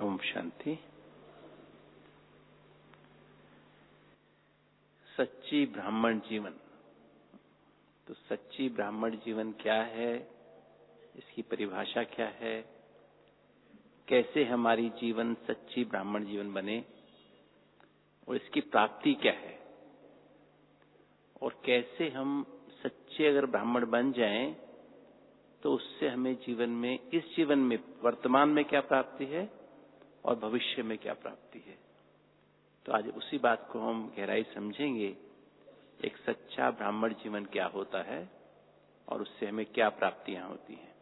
ओम शांति। सच्ची ब्राह्मण जीवन। तो सच्ची ब्राह्मण जीवन क्या है, इसकी परिभाषा क्या है, कैसे हमारी जीवन सच्ची ब्राह्मण जीवन बने और इसकी प्राप्ति क्या है, और कैसे हम सच्चे अगर ब्राह्मण बन जाएं तो उससे हमें जीवन में, इस जीवन में वर्तमान में क्या प्राप्ति है और भविष्य में क्या प्राप्ति है। तो आज उसी बात को हम गहराई समझेंगे। एक सच्चा ब्राह्मण जीवन क्या होता है और उससे हमें क्या प्राप्तियां होती हैं।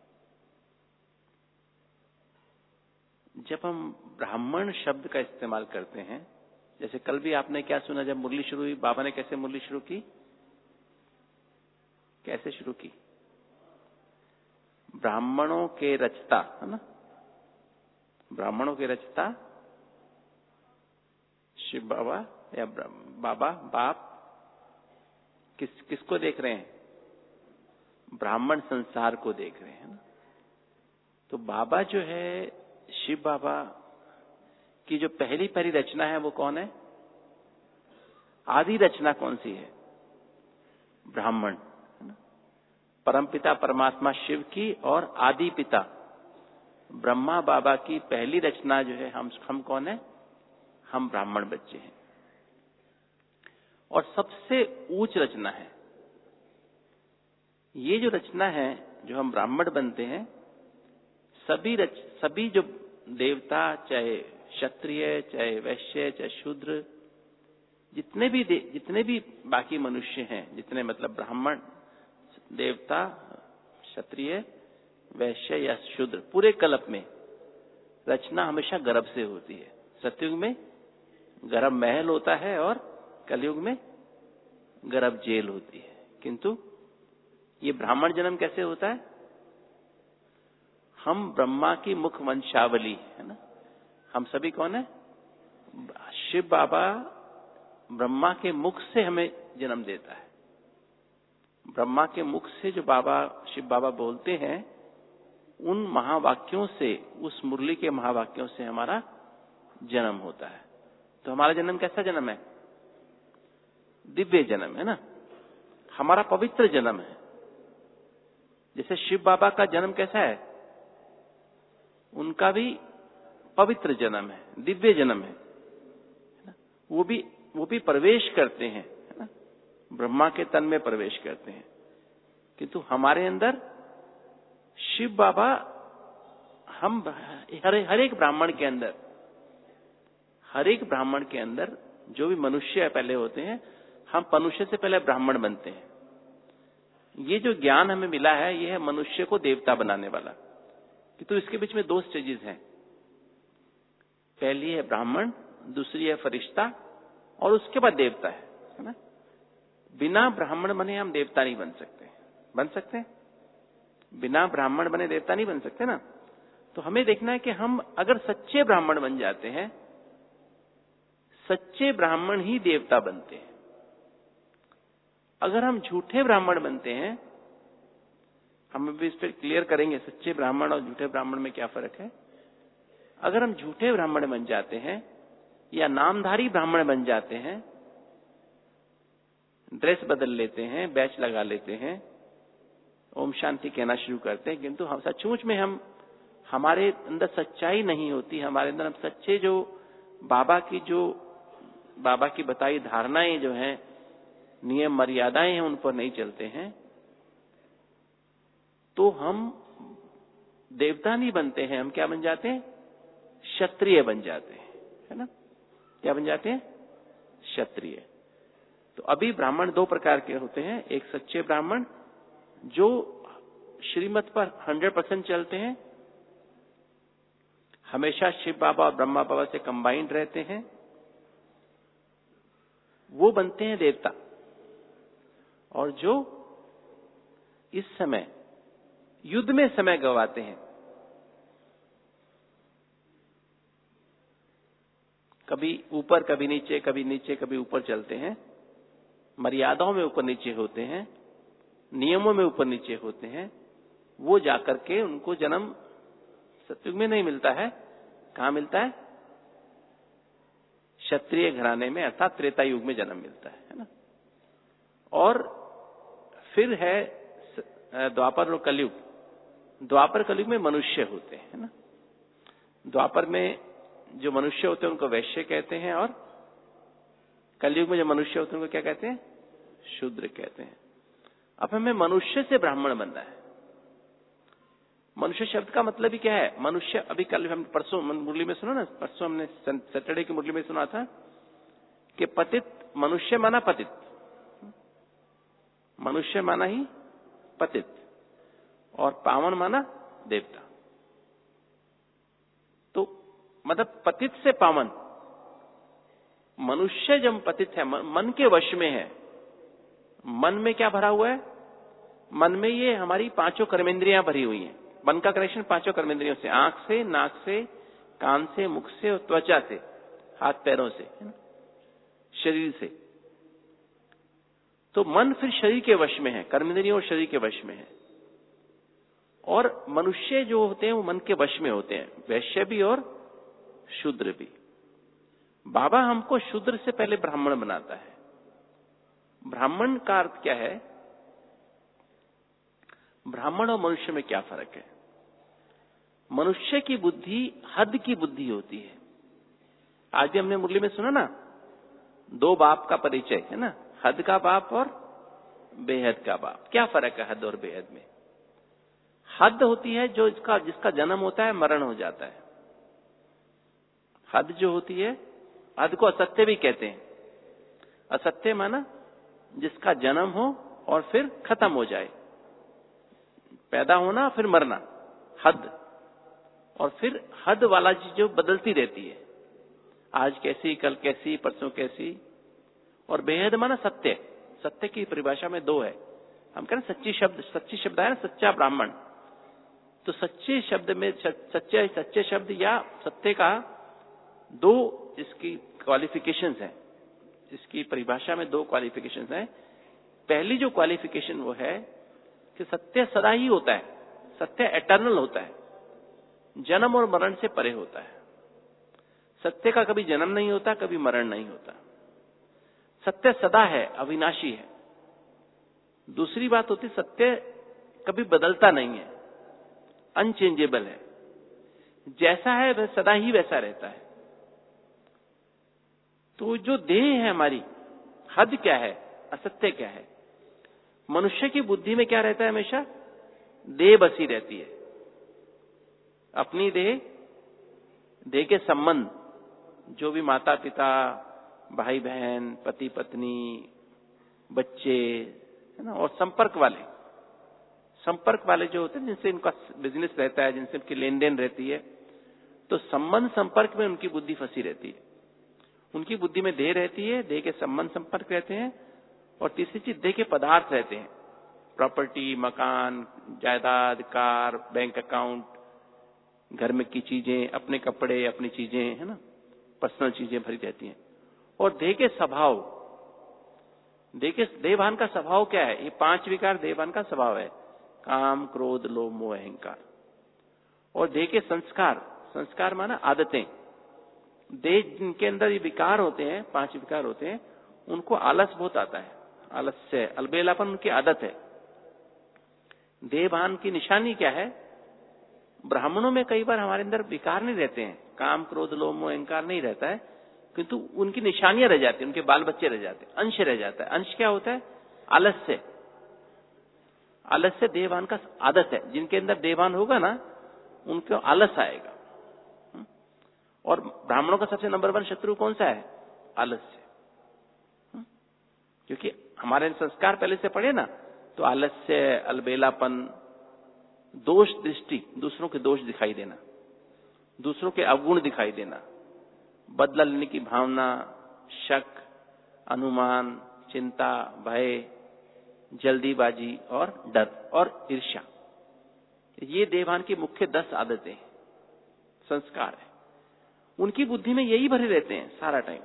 जब हम ब्राह्मण शब्द का इस्तेमाल करते हैं, जैसे कल भी आपने क्या सुना, जब मुरली शुरू हुई, बाबा ने कैसे मुरली शुरू की, कैसे शुरू की? ब्राह्मणों के रचता, है ना, ब्राह्मणों के रचता शिव बाबा या बाबा बाप किसको देख रहे हैं? ब्राह्मण संसार को देख रहे हैं ना। तो बाबा जो है, शिव बाबा की जो पहली रचना है वो कौन है? आदि रचना कौन सी है? ब्राह्मण, है ना। परमपिता परमात्मा शिव की और आदि पिता ब्रह्मा बाबा की पहली रचना जो है, हम कौन है? हम ब्राह्मण बच्चे हैं। और सबसे ऊंच रचना है ये जो रचना है, जो हम ब्राह्मण बनते हैं, सभी जो देवता, चाहे क्षत्रिय, चाहे वैश्य, चाहे शूद्र, जितने भी बाकी मनुष्य हैं, जितने मतलब ब्राह्मण, देवता, क्षत्रिय, वैश्य या शूद्र, पूरे कल्प में रचना हमेशा गर्भ से होती है। सतयुग में गर्भ महल होता है और कलयुग में गर्भ जेल होती है। किंतु ये ब्राह्मण जन्म कैसे होता है? हम ब्रह्मा की मुख वंशावली, है ना। हम सभी कौन है? शिव बाबा ब्रह्मा के मुख से हमें जन्म देता है। ब्रह्मा के मुख से जो बाबा, शिव बाबा बोलते हैं, उन महावाक्यों से, उस मुरली के महावाक्यों से हमारा जन्म होता है। तो हमारा जन्म कैसा जन्म है? दिव्य जन्म, है ना। हमारा पवित्र जन्म है। जैसे शिव बाबा का जन्म कैसा है? उनका भी पवित्र जन्म है, दिव्य जन्म है ना? वो भी प्रवेश करते हैं, है ना, ब्रह्मा के तन में प्रवेश करते हैं। किंतु हमारे अंदर शिव बाबा, हम हर एक ब्राह्मण के अंदर जो भी मनुष्य पहले होते हैं, हम मनुष्य से पहले ब्राह्मण बनते हैं। ये जो ज्ञान हमें मिला है, ये है मनुष्य को देवता बनाने वाला। तो इसके बीच में 2 स्टेजेस हैं। पहली है ब्राह्मण, दूसरी है फरिश्ता, और उसके बाद देवता है ना। बिना ब्राह्मण बने हम देवता नहीं बन सकते। बन सकते हैं? बिना ब्राह्मण बने देवता नहीं बन सकते ना। तो हमें देखना है कि हम अगर सच्चे ब्राह्मण बन जाते हैं, सच्चे ब्राह्मण ही देवता बनते हैं। अगर हम झूठे ब्राह्मण बनते हैं, हम भी इस पर क्लियर करेंगे सच्चे ब्राह्मण और झूठे ब्राह्मण में क्या फर्क है। अगर हम झूठे ब्राह्मण बन जाते हैं या नामधारी ब्राह्मण बन जाते हैं, ड्रेस बदल लेते हैं, बैच लगा लेते हैं, ओम शांति कहना शुरू करते हैं, किंतु हम सचमुच में हमारे अंदर सच्चाई नहीं होती। हमारे अंदर हम सच्चे जो बाबा की बताई धारणाएं जो हैं, नियम मर्यादाएं हैं, उन पर नहीं चलते हैं, तो हम देवता नहीं बनते हैं। हम क्या बन जाते हैं? क्षत्रिय बन जाते हैं, है ना। क्या बन जाते हैं? क्षत्रिय। तो अभी ब्राह्मण 2 प्रकार के होते हैं। एक सच्चे ब्राह्मण जो श्रीमत पर 100% चलते हैं, हमेशा शिव बाबा और ब्रह्मा बाबा से कंबाइंड रहते हैं, वो बनते हैं देवता। और जो इस समय युद्ध में समय गवाते हैं, कभी ऊपर कभी नीचे, कभी ऊपर चलते हैं, मर्यादाओं में ऊपर नीचे होते हैं, नियमों में ऊपर नीचे होते हैं, वो जाकर के उनको जन्म सतयुग में नहीं मिलता है, कहां मिलता है? क्षत्रिय घराने में, अर्थात त्रेता युग में जन्म मिलता है ना। और फिर है द्वापर और कलयुग। द्वापर कलयुग में मनुष्य होते हैं ना। द्वापर में जो मनुष्य होते हैं उनको वैश्य कहते हैं, और कलयुग में जो मनुष्य होते हैं उनको क्या कहते हैं? शूद्र कहते हैं। अब हमें मनुष्य से ब्राह्मण बनना है। मनुष्य शब्द का मतलब ही क्या है? मनुष्य, अभी कल हम परसों मुरली में सुना ना, परसों हमने सैटरडे की मुरली में सुना था कि पतित, मनुष्य माना पतित, मनुष्य माना ही पतित, और पावन माना देवता। तो मतलब पतित से पावन। मनुष्य जब पतित है, मन के वश में है। मन में क्या भरा हुआ है? मन में ये हमारी पांचों कर्मेंद्रियां भरी हुई हैं। मन का कनेक्शन पांचों कर्मेंद्रियों से, आंख से, नाक से, कान से, मुख से और त्वचा से, हाथ पैरों से, है ना, शरीर से। तो मन फिर शरीर के वश में है, कर्मेंद्रियों और शरीर के वश में है। और मनुष्य जो होते हैं वो मन के वश में होते हैं, वैश्य भी और शूद्र भी। बाबा हमको शूद्र से पहले ब्राह्मण बनाता है। ब्राह्मण का अर्थ क्या है? ब्राह्मण और मनुष्य में क्या फर्क है? मनुष्य की बुद्धि हद की बुद्धि होती है। आज भी हमने मुरली में सुना ना, दो बाप का परिचय है ना, हद का बाप और बेहद का बाप। क्या फर्क है हद और बेहद में? हद होती है जो जिसका जन्म होता है, मरण हो जाता है। हद जो होती है, हद को असत्य भी कहते हैं। असत्य माना जिसका जन्म हो और फिर खत्म हो जाए, पैदा होना फिर मरना, हद। और फिर हद वाला चीज जो बदलती रहती है, आज कैसी, कल कैसी, परसों कैसी। और बेहद माना सत्य। सत्य की परिभाषा में दो है। हम कह रहे हैं सच्ची शब्द है ना, सच्चा ब्राह्मण। तो सच्चे शब्द में सच्चे शब्द या सत्य का दो इसकी क्वालिफिकेशंस हैं। इसकी परिभाषा में दो क्वालिफिकेशंस हैं। पहली जो क्वालिफिकेशन वो है कि सत्य सदा ही होता है, सत्य एटर्नल होता है, जन्म और मरण से परे होता है। सत्य का कभी जन्म नहीं होता, कभी मरण नहीं होता। सत्य सदा है, अविनाशी है। दूसरी बात होती, सत्य कभी बदलता नहीं है, अनचेंजेबल है। जैसा है वह सदा ही वैसा रहता है। तो जो देह है हमारी, हद क्या है, असत्य क्या है? मनुष्य की बुद्धि में क्या रहता है? हमेशा देह बसी रहती है। अपनी देह के संबंध, जो भी माता पिता, भाई बहन, पति पत्नी, बच्चे, है ना, और संपर्क वाले जो होते हैं, जिनसे इनका बिजनेस रहता है, जिनसे इनकी लेन देन रहती है, तो संबंध संपर्क में उनकी बुद्धि फंसी रहती है। उनकी बुद्धि में देह रहती है, देह के संबंध संपर्क रहते हैं। और तीसरी चीज, देह के पदार्थ रहते हैं, प्रॉपर्टी, मकान, जायदाद, कार, बैंक अकाउंट, घर में की चीजें, अपने कपड़े, अपनी चीजें, है ना, पर्सनल चीजें भरी रहती हैं। और देह के स्वभाव, देहभान का स्वभाव क्या है? ये पांच विकार देहभान का स्वभाव है, काम, क्रोध, लोभ, मोह, अहंकार। और देह के संस्कार माना आदतें। देह जिनके अंदर ये विकार होते हैं, पांच विकार होते हैं, उनको आलस बहुत आता है, आलस्य, अलबेलापन उनकी आदत है। देहभान की निशानी क्या है? ब्राह्मणों में कई बार हमारे अंदर विकार नहीं रहते हैं, काम, क्रोध, लोभ, मोह, अहंकार नहीं रहता है, किंतु उनकी निशानियां रह जाती हैं, उनके बाल बच्चे रह जाते हैं, अंश रह जाता है। अंश क्या होता है? आलस्य। आलस्य देहभान का आदत है। जिनके अंदर देहभान होगा ना, उनको आलस आएगा। और ब्राह्मणों का सबसे नंबर 1 शत्रु कौन सा है? आलस्य। क्योंकि हमारे संस्कार पहले से पढ़े ना, तो आलस्य, अलबेलापन, दोष दृष्टि, दूसरों के दोष दिखाई देना, दूसरों के अवगुण दिखाई देना, बदला लेने की भावना, शक, अनुमान, चिंता, भय, जल्दीबाजी और डर और ईर्ष्या। ये देहभान की मुख्य 10 आदतें, संस्कार है। उनकी बुद्धि में यही भरे रहते हैं सारा टाइम।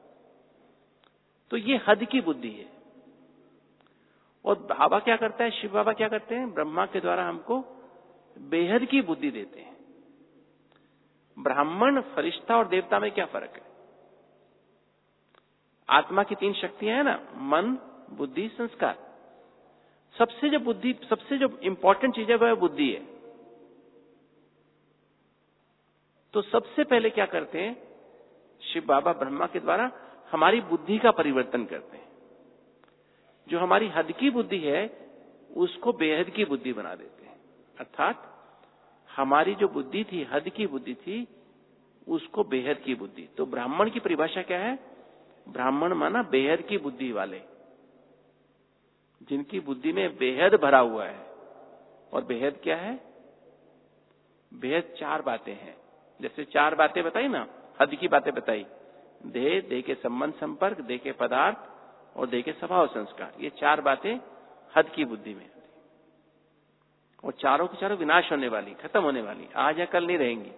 तो ये हद की बुद्धि है। और बाबा क्या करता है, शिव बाबा क्या करते हैं? ब्रह्मा के द्वारा हमको बेहद की बुद्धि देते हैं। ब्राह्मण, फरिश्ता और देवता में क्या फर्क है? आत्मा की 3 शक्तियां हैं ना, मन, बुद्धि, संस्कार। सबसे जो इंपॉर्टेंट चीज है वह बुद्धि है। तो सबसे पहले क्या करते हैं शिव बाबा ब्रह्मा के द्वारा? हमारी बुद्धि का परिवर्तन करते हैं। जो हमारी हद की बुद्धि है उसको बेहद की बुद्धि बना देते हैं। अर्थात हमारी जो बुद्धि थी, हद की बुद्धि थी, उसको बेहद की बुद्धि। तो ब्राह्मण की परिभाषा क्या है? ब्राह्मण माना बेहद की बुद्धि वाले, जिनकी बुद्धि में बेहद भरा हुआ है। और बेहद क्या है? बेहद 4 बातें हैं। जैसे 4 बातें बताई ना, हद की बातें बताई, देह, देह के संबंध संपर्क, देह के पदार्थ और देह के स्वभाव संस्कार। ये 4 बातें हद की बुद्धि में। और चारों की चारों विनाश होने वाली, खत्म होने वाली, आज या कल नहीं रहेंगी।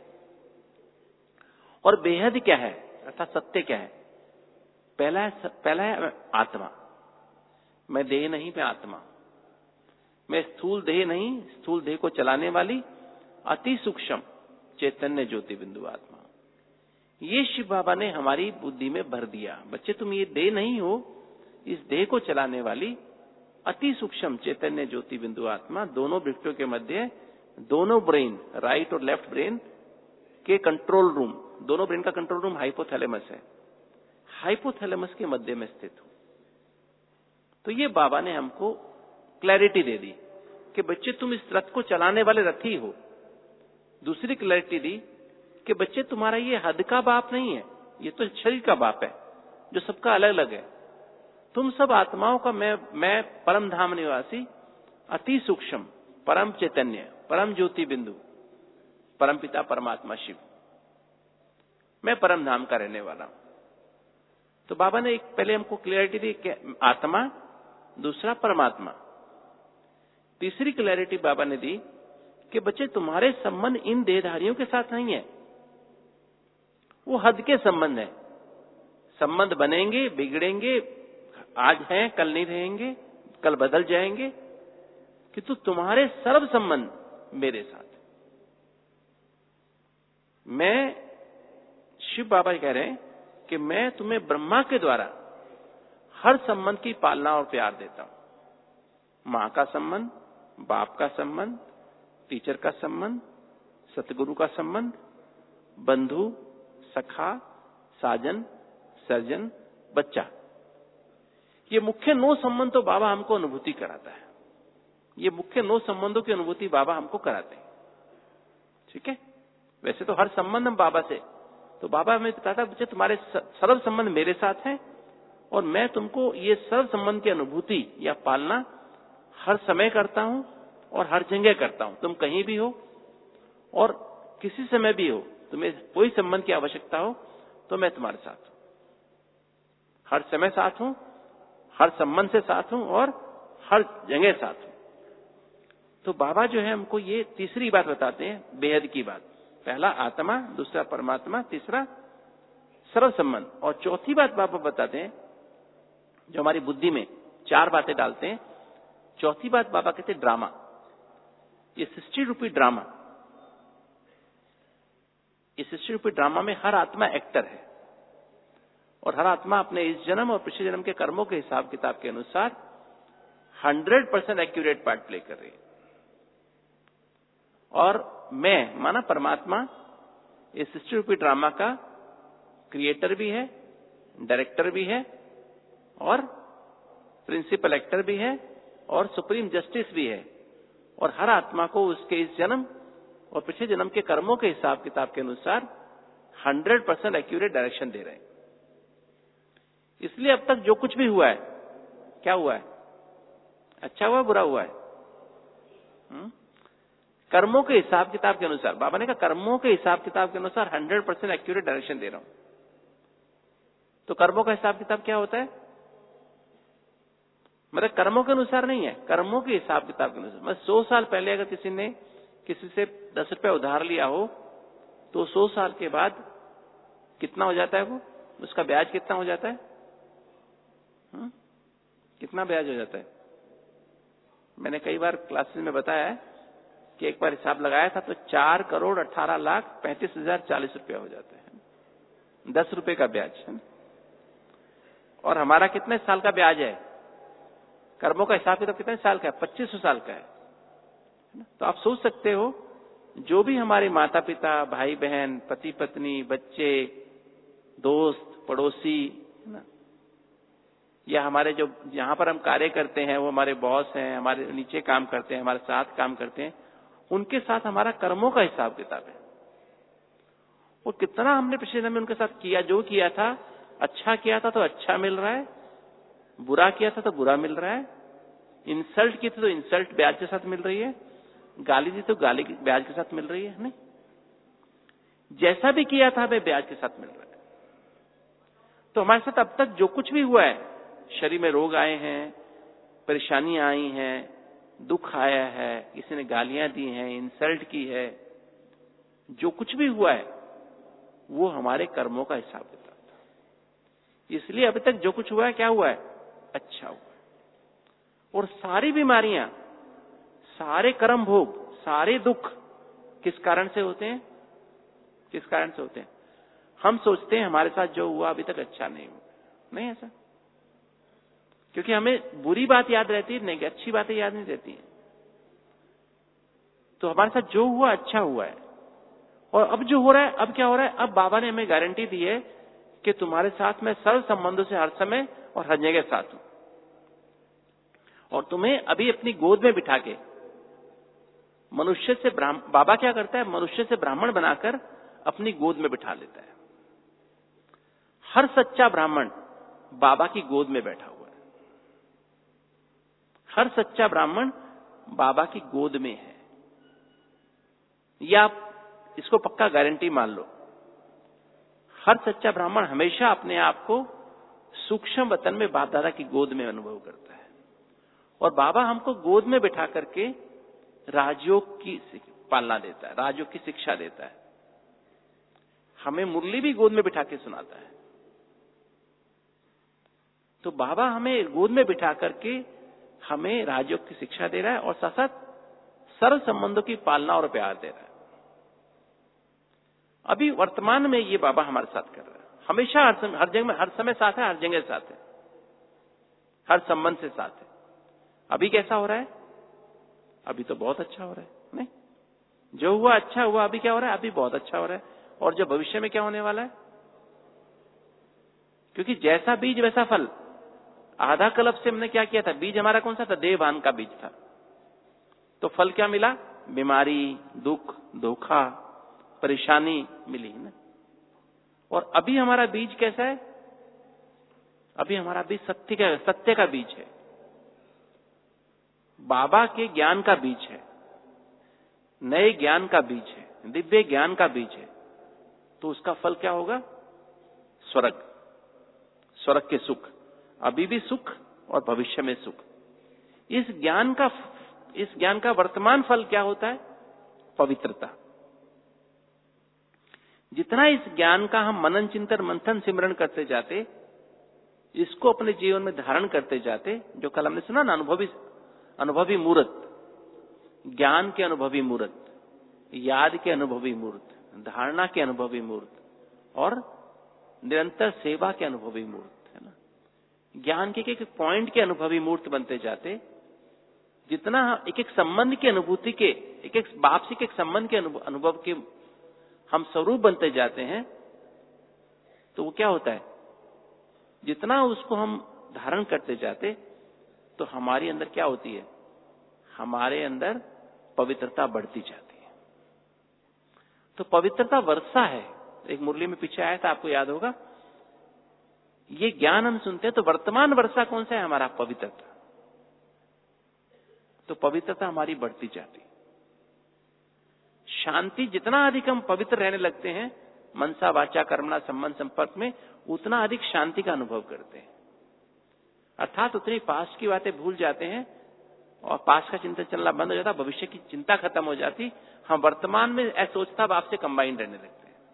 और बेहद क्या है? अर्थात सत्य क्या है? पहला है आत्मा। मैं देह नहीं, मैं आत्मा। मैं स्थूल देह नहीं, स्थूल देह को चलाने वाली अति सूक्ष्म चैतन्य ज्योति बिंदु आत्मा। ये शिव बाबा ने हमारी बुद्धि में भर दिया। बच्चे, तुम ये देह नहीं हो, इस देह को चलाने वाली अति सूक्ष्म चैतन्य ज्योति बिंदु आत्मा। दोनों वृत्तों के मध्य, दोनों ब्रेन, राइट और लेफ्ट ब्रेन के कंट्रोल रूम, दोनों ब्रेन का कंट्रोल रूम हाइपोथैलेमस है, हाइपोथैलेमस के मध्य में स्थित हो। तो ये बाबा ने हमको क्लैरिटी दे दी कि बच्चे तुम इस रथ को चलाने वाले रथी हो। दूसरी क्लैरिटी दी कि बच्चे तुम्हारा ये हद का बाप नहीं है, ये तो शरीर का बाप है जो सबका अलग अलग है। तुम सब आत्माओं का मैं परम धाम निवासी, अति सूक्ष्म, परम चैतन्य, परम ज्योति बिंदु, परम पिता परमात्मा शिव, मैं परम धाम का रहने वाला हूं। तो बाबा ने एक पहले हमको क्लैरिटी दी कि आत्मा, दूसरा परमात्मा। तीसरी क्लैरिटी बाबा ने दी कि बच्चे तुम्हारे संबंध इन देहधारियों के साथ नहीं है, वो हद के संबंध है। संबंध बनेंगे, बिगड़ेंगे, आज हैं कल नहीं रहेंगे, कल बदल जाएंगे, किंतु तुम्हारे सर्व संबंध मेरे साथ। मैं, शिव बाबा कह रहे हैं कि मैं तुम्हें ब्रह्मा के द्वारा हर संबंध की पालना और प्यार देता हूं। मां का संबंध, बाप का संबंध, टीचर का संबंध, सतगुरु का संबंध, बंधु, सखा, साजन, सर्जन, बच्चा। ये मुख्य 9 संबंध तो बाबा हमको अनुभूति कराता है। ये मुख्य 9 संबंधों की अनुभूति बाबा हमको कराते हैं। ठीक है? वैसे तो हर संबंध हम बाबा से, तो बाबा हमें बताता बच्चे तुम्हारे सर्व संबंध मेरे साथ हैं और मैं तुमको ये सर्व संबंध की अनुभूति या पालना हर समय करता हूं और हर जगह करता हूं। तुम कहीं भी हो और किसी समय भी हो, तुम्हें कोई संबंध की आवश्यकता हो तो मैं तुम्हारे साथ हूं, हर समय साथ हूं, हर संबंध से साथ हूं और हर जगह साथ हूं। तो बाबा जो है हमको ये तीसरी बात बताते हैं, बेहद की बात। पहला आत्मा, दूसरा परमात्मा, तीसरा सर्व संबंध। और चौथी बात बाबा बताते हैं, जो हमारी बुद्धि में 4 बातें डालते हैं। चौथी बात बाबा कहते हैं ड्रामा। ये सृष्टि रूपी ड्रामा, इस सृष्टि रूपी ड्रामा में हर आत्मा एक्टर है और हर आत्मा अपने इस जन्म और पिछले जन्म के कर्मों के हिसाब किताब के अनुसार 100% एक्यूरेट पार्ट प्ले कर रही है। और मैं माना परमात्मा इस सृष्टि रूपी ड्रामा का क्रिएटर भी है, डायरेक्टर भी है और प्रिंसिपल एक्टर भी है और सुप्रीम जस्टिस भी है। और हर आत्मा को उसके इस जन्म और पिछले जन्म के कर्मों के हिसाब किताब के अनुसार 100% एक्यूरेट डायरेक्शन दे रहे हैं। इसलिए अब तक जो कुछ भी हुआ है, क्या हुआ है? अच्छा हुआ, बुरा हुआ है? कर्मों के हिसाब किताब के अनुसार। बाबा ने कहा कर्मों के हिसाब किताब के अनुसार 100% एक्यूरेट डायरेक्शन दे रहा हूं। तो कर्मों का हिसाब किताब क्या होता है? मतलब कर्मों के अनुसार नहीं है, कर्मों के हिसाब किताब के अनुसार। मतलब 100 साल पहले अगर किसी ने किसी से 10 रुपए उधार लिया हो तो 100 साल के बाद कितना हो जाता है वो? उसका ब्याज कितना हो जाता है? कितना ब्याज हो जाता है? मैंने कई बार क्लासेस में बताया है कि एक बार हिसाब लगाया था तो 4,18,35,040 रुपया हो जाता है, 10 रुपए का ब्याज है। और हमारा कितने साल का ब्याज है? कर्मों का हिसाब किताब कितने साल का है? 2500 साल का है। तो आप सोच सकते हो, जो भी हमारे माता पिता, भाई बहन, पति पत्नी, बच्चे, दोस्त, पड़ोसी, है ना, या हमारे जो जहां पर हम कार्य करते हैं वो हमारे बॉस हैं, हमारे नीचे काम करते हैं, हमारे साथ काम करते हैं, उनके साथ हमारा कर्मों का हिसाब किताब है। वो कितना हमने पिछले जन्म में उनके साथ किया, जो किया था, अच्छा किया था तो अच्छा मिल रहा है, बुरा किया था तो बुरा मिल रहा है, इंसल्ट की थी तो इंसल्ट ब्याज के साथ मिल रही है, गाली दी तो गाली ब्याज के साथ मिल रही है। नहीं, जैसा भी किया था हमें ब्याज के साथ मिल रहा है। तो हमारे साथ अब तक जो कुछ भी हुआ है, शरीर में रोग आए हैं, परेशानियां आई हैं, दुख आया है, किसी ने गालियां दी हैं, इंसल्ट की है, जो कुछ भी हुआ है वो हमारे कर्मों का हिसाब किताब था। इसलिए अभी तक जो कुछ हुआ है, क्या हुआ है? अच्छा हुआ है। और सारी बीमारियां, सारे कर्म भोग, सारे दुख किस कारण से होते हैं? किस कारण से होते हैं? हम सोचते हैं हमारे साथ जो हुआ अभी तक अच्छा नहीं हुआ। नहीं ऐसा, क्योंकि हमें बुरी बात याद रहती है, नहीं कि अच्छी बातें याद नहीं रहती हैं। तो हमारे साथ जो हुआ अच्छा हुआ है। और अब जो हो रहा है, अब क्या हो रहा है? अब बाबा ने हमें गारंटी दी है कि तुम्हारे साथ मैं सर्व संबंधों से हर समय और हर जगह साथ हूं, और तुम्हें अभी अपनी गोद में बिठा के मनुष्य से बाबा क्या करता है? मनुष्य से ब्राह्मण बनाकर अपनी गोद में बिठा लेता है। हर सच्चा ब्राह्मण बाबा की गोद में बैठा हुआ है। हर सच्चा ब्राह्मण बाबा की गोद में है। या आप इसको पक्का गारंटी मान लो, हर सच्चा ब्राह्मण हमेशा अपने आप को सूक्ष्म वतन में बाप दादा की गोद में अनुभव करता है। और बाबा हमको गोद में बिठा करके राजयोग की पालना देता है, राजयोग की शिक्षा देता है। हमें मुरली भी गोद में बिठा के सुनाता है। तो बाबा हमें गोद में बिठा करके हमें राजयोग की शिक्षा दे रहा है और साथ साथ सर्व संबंधों की पालना और प्यार दे रहा है। अभी वर्तमान में ये बाबा हमारे साथ कर रहा है। हमेशा हर जगह में, हर समय साथ है, हर जगह साथ है, हर संबंध से साथ है। अभी कैसा हो रहा है? अभी तो बहुत अच्छा हो रहा है। नहीं, जो हुआ अच्छा हुआ। अभी क्या हो रहा है? अभी बहुत अच्छा हो रहा है। और जो भविष्य में क्या होने वाला है? क्योंकि जैसा बीज वैसा फल। आधा कल्प से हमने क्या किया था? बीज हमारा कौन सा था? देहभान का बीज था। तो फल क्या मिला? बीमारी, दुख, धोखा, परेशानी मिली ना। और अभी हमारा बीज कैसा है? अभी हमारा बीज सत्य का बीज है, बाबा के ज्ञान का बीज है, नए ज्ञान का बीज है, दिव्य ज्ञान का बीज है। तो उसका फल क्या होगा? स्वर्ग, स्वर्ग के सुख। अभी भी सुख और भविष्य में सुख। इस ज्ञान का वर्तमान फल क्या होता है? पवित्रता। जितना इस ज्ञान का हम मनन चिंतन मंथन सिमरण करते जाते, इसको अपने जीवन में धारण करते जाते, जो कल हमने सुना ना, अनुभवी मूर्त, ज्ञान के अनुभवी मूर्त, याद के अनुभवी मूर्त, धारणा के अनुभवी मूर्त और निरंतर सेवा के अनुभवी मूर्त, है ना। ज्ञान के एक पॉइंट के अनुभवी मूर्त बनते जाते, जितना एक एक संबंध की अनुभूति के, एक एक बाप से एक संबंध के अनुभव के हम स्वरूप बनते जाते हैं, तो वो क्या होता है? जितना उसको हम धारण करते जाते, तो हमारे अंदर क्या होती है? हमारे अंदर पवित्रता बढ़ती जाती है। तो पवित्रता वर्षा है। एक मुरली में पीछे आया था, आपको याद होगा। ये ज्ञान हम सुनते हैं तो वर्तमान वर्षा कौन सा है? हमारा पवित्रता। तो पवित्रता हमारी बढ़ती जाती है। शांति, जितना अधिक हम पवित्र रहने लगते हैं मनसा वाचा कर्मणा संबंध संपर्क में, उतना अधिक शांति का अनुभव करते हैं। अर्थात उतनी पास्ट की बातें भूल जाते हैं और पास्ट का चिंतन चलना बंद हो जाता, भविष्य की चिंता खत्म हो जाती। हम वर्तमान में असोचता भाव से कंबाइंड रहने लगते हैं।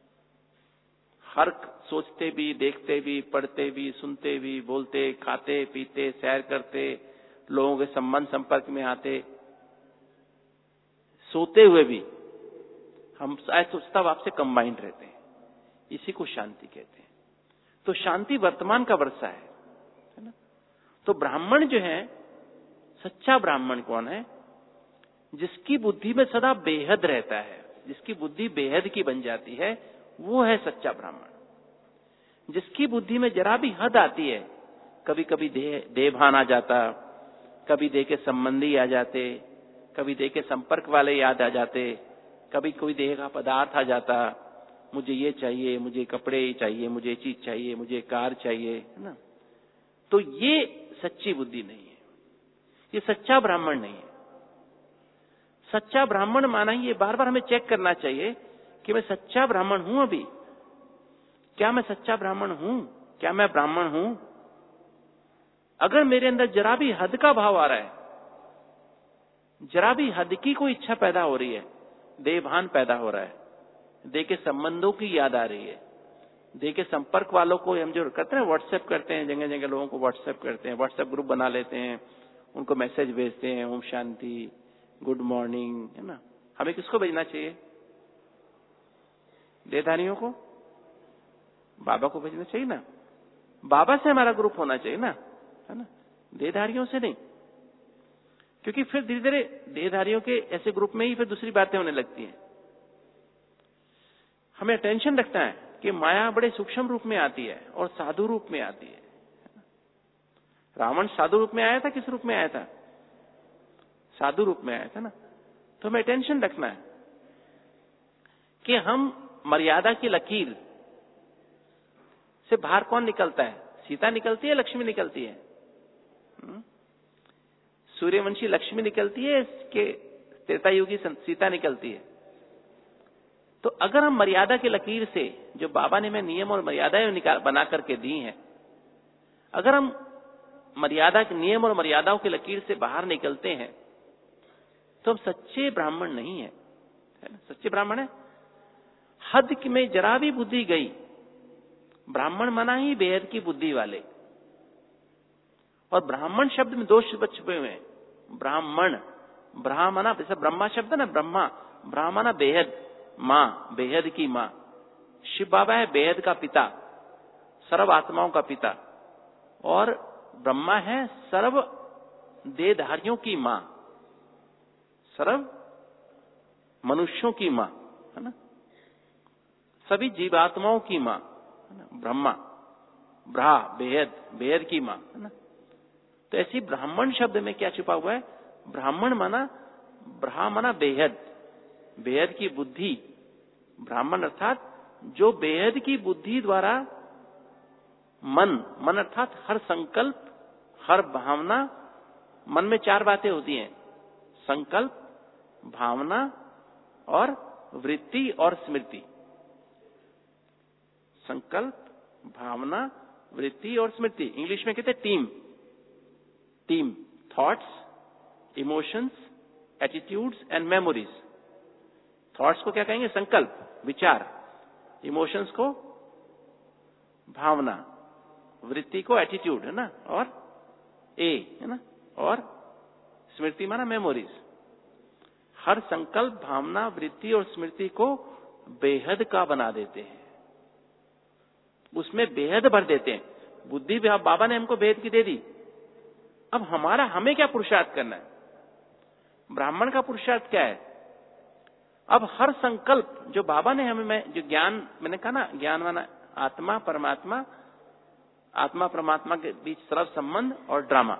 हर सोचते भी, देखते भी, पढ़ते भी, सुनते भी, बोलते, खाते पीते, सैर करते, लोगों के संबंध संपर्क में आते, सोते हुए भी हम तब आपसे कंबाइंड रहते हैं, इसी को शांति कहते हैं। तो शांति वर्तमान का वर्षा है ना। तो ब्राह्मण जो है, सच्चा ब्राह्मण कौन है? जिसकी बुद्धि में सदा बेहद रहता है, जिसकी बुद्धि बेहद की बन जाती है, वो है सच्चा ब्राह्मण। जिसकी बुद्धि में जरा भी हद आती है, कभी कभी देह भान आ जाता, कभी देह के संबंधी आ जाते, कभी देह के संपर्क वाले याद आ जाते, कभी कोई देह का पदार्थ आ जाता, मुझे ये चाहिए, मुझे कपड़े चाहिए, मुझे चीज चाहिए, मुझे कार चाहिए, है ना। तो ये सच्ची बुद्धि नहीं है, ये सच्चा ब्राह्मण नहीं है। सच्चा ब्राह्मण माना ही ये बार बार हमें चेक करना चाहिए कि मैं सच्चा ब्राह्मण हूं अभी, क्या मैं सच्चा ब्राह्मण हूं, क्या मैं ब्राह्मण हूं। अगर मेरे अंदर जरा भी हद का भाव आ रहा है, जरा भी हद की कोई इच्छा पैदा हो रही है, देहभान पैदा हो रहा है, देह के संबंधों की याद आ रही है, देह के संपर्क वालों को हम जो करते हैं, व्हाट्सएप करते हैं, जगह जगह लोगों को व्हाट्सएप करते हैं, व्हाट्सएप ग्रुप बना लेते हैं, उनको मैसेज भेजते हैं, ओम शांति, गुड मॉर्निंग, है ना। हमें किसको भेजना चाहिए? देहधारियों को, बाबा को भेजना चाहिए ना। बाबा से हमारा ग्रुप होना चाहिए ना, है ना, देहधारियों से नहीं। क्योंकि फिर धीरे धीरे देहधारियों के ऐसे ग्रुप में ही फिर दूसरी बातें होने लगती हैं। हमें टेंशन रखना है कि माया बड़े सूक्ष्म रूप में आती है और साधु रूप में आती है। रावण साधु रूप में आया था, किस रूप में आया था? साधु रूप में आया था ना। तो हमें टेंशन रखना है कि हम मर्यादा की लकीर से बाहर कौन निकलता है? सीता निकलती है, लक्ष्मी निकलती है? सूर्यवंशी लक्ष्मी निकलती है कि त्रेतायुगी सीता निकलती है? तो अगर हम मर्यादा की लकीर से, जो बाबा ने हमें नियम और मर्यादाएं बना करके दी हैं, अगर हम मर्यादा के नियम और मर्यादाओं की लकीर से बाहर निकलते हैं, तो हम सच्चे ब्राह्मण नहीं है ना। सच्चे ब्राह्मण है, हद में जरा भी बुद्धि गई, ब्राह्मण मना ही बेहद की बुद्धि वाले। और ब्राह्मण शब्द में दो शब्द छुपे हुए हैं। ब्राह्मण, ब्राह्मणा, जैसे ब्रह्मा शब्द है ना, ब्रह्मा, ब्राह्मणा बेहद, मां, बेहद की मां। शिव बाबा है बेहद का पिता, सर्व आत्माओं का पिता, और ब्रह्मा है सर्व देहधारियों की मां, सर्व मनुष्यों की मां, है ना, सभी जीवात्माओं की मां, है ना, ब्रह्मा, ब्रा, बेहद, बेहद की मां, है ना। तो ऐसी ब्राह्मण शब्द में क्या छुपा हुआ है? ब्राह्मण माना, ब्राह्मणा बेहद, बेहद की बुद्धि। ब्राह्मण अर्थात जो बेहद की बुद्धि द्वारा मन अर्थात हर संकल्प, हर भावना, मन में चार बातें होती हैं: संकल्प, भावना और वृत्ति और स्मृति। संकल्प, भावना, वृत्ति और स्मृति। इंग्लिश में कहते हैं team, thoughts, emotions, attitudes and memories. Thoughts को क्या कहेंगे? संकल्प, विचार। इमोशंस को भावना, वृत्ति को एटीट्यूड, है ना, और है ना, और स्मृति माना मेमोरीज। हर संकल्प, भावना, वृत्ति और स्मृति को बेहद का बना देते हैं, उसमें बेहद भर देते हैं। बुद्धि भी बाबा ने हमको बेहद की दे दी। अब हमें क्या पुरुषार्थ करना है? ब्राह्मण का पुरुषार्थ क्या है? अब हर संकल्प जो बाबा ने हमें, जो ज्ञान, मैंने कहा ना, ज्ञान माना आत्मा परमात्मा, आत्मा परमात्मा के बीच सर्व संबंध और ड्रामा,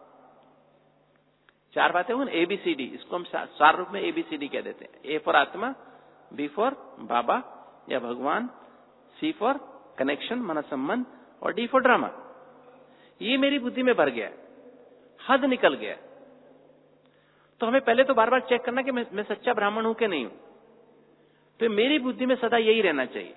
चार बातें हुई, ABCD। इसको हम सार रूप में ABCD कह देते हैं। A फॉर आत्मा, B फॉर बाबा या भगवान, C फॉर कनेक्शन माना संबंध, और D फॉर ड्रामा। ये मेरी बुद्धि में भर गया, हद निकल गया। तो हमें पहले तो बार बार चेक करना कि मैं सच्चा ब्राह्मण हूं कि नहीं हूं। तो मेरी बुद्धि में सदा यही रहना चाहिए,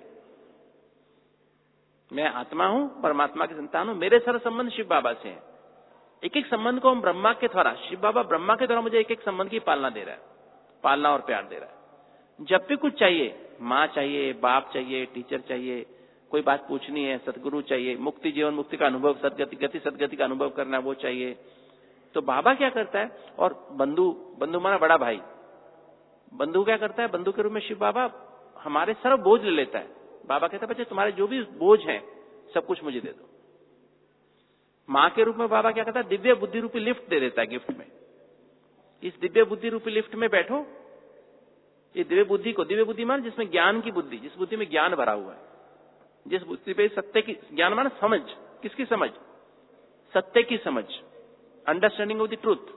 मैं आत्मा हूं, परमात्मा की संतान हूं, मेरे सारे संबंध शिव बाबा से हैं। एक एक संबंध को हम ब्रह्मा के द्वारा, शिव बाबा ब्रह्मा के द्वारा मुझे एक एक संबंध की पालना दे रहा है, पालना और प्यार दे रहा है। जब भी कुछ चाहिए, माँ चाहिए, बाप चाहिए, टीचर चाहिए, कोई बात पूछनी है, सदगुरु चाहिए, मुक्ति, जीवन मुक्ति का अनुभव, सदगति का अनुभव करना, वो चाहिए, तो बाबा क्या करता है? और बंधु माना बड़ा भाई, बंधु क्या करता है, बंधु के रूप में शिव बाबा हमारे सर्व बोझ ले लेता है। बाबा कहता है बच्चे तुम्हारे जो भी बोझ हैं सब कुछ मुझे दे दो। मां के रूप में बाबा क्या करता है, दिव्य बुद्धि रूपी लिफ्ट दे देता है गिफ्ट में। इस दिव्य बुद्धि रूपी लिफ्ट में बैठो। ये दिव्य बुद्धि को, दिव्य बुद्धि मान जिसमें ज्ञान की बुद्धि, जिस बुद्धि में ज्ञान भरा हुआ है, जिस बुद्धि पे सत्य की, ज्ञान मान समझ, किसकी समझ, सत्य की समझ, अंडरस्टैंडिंग ऑफ द ट्रूथ,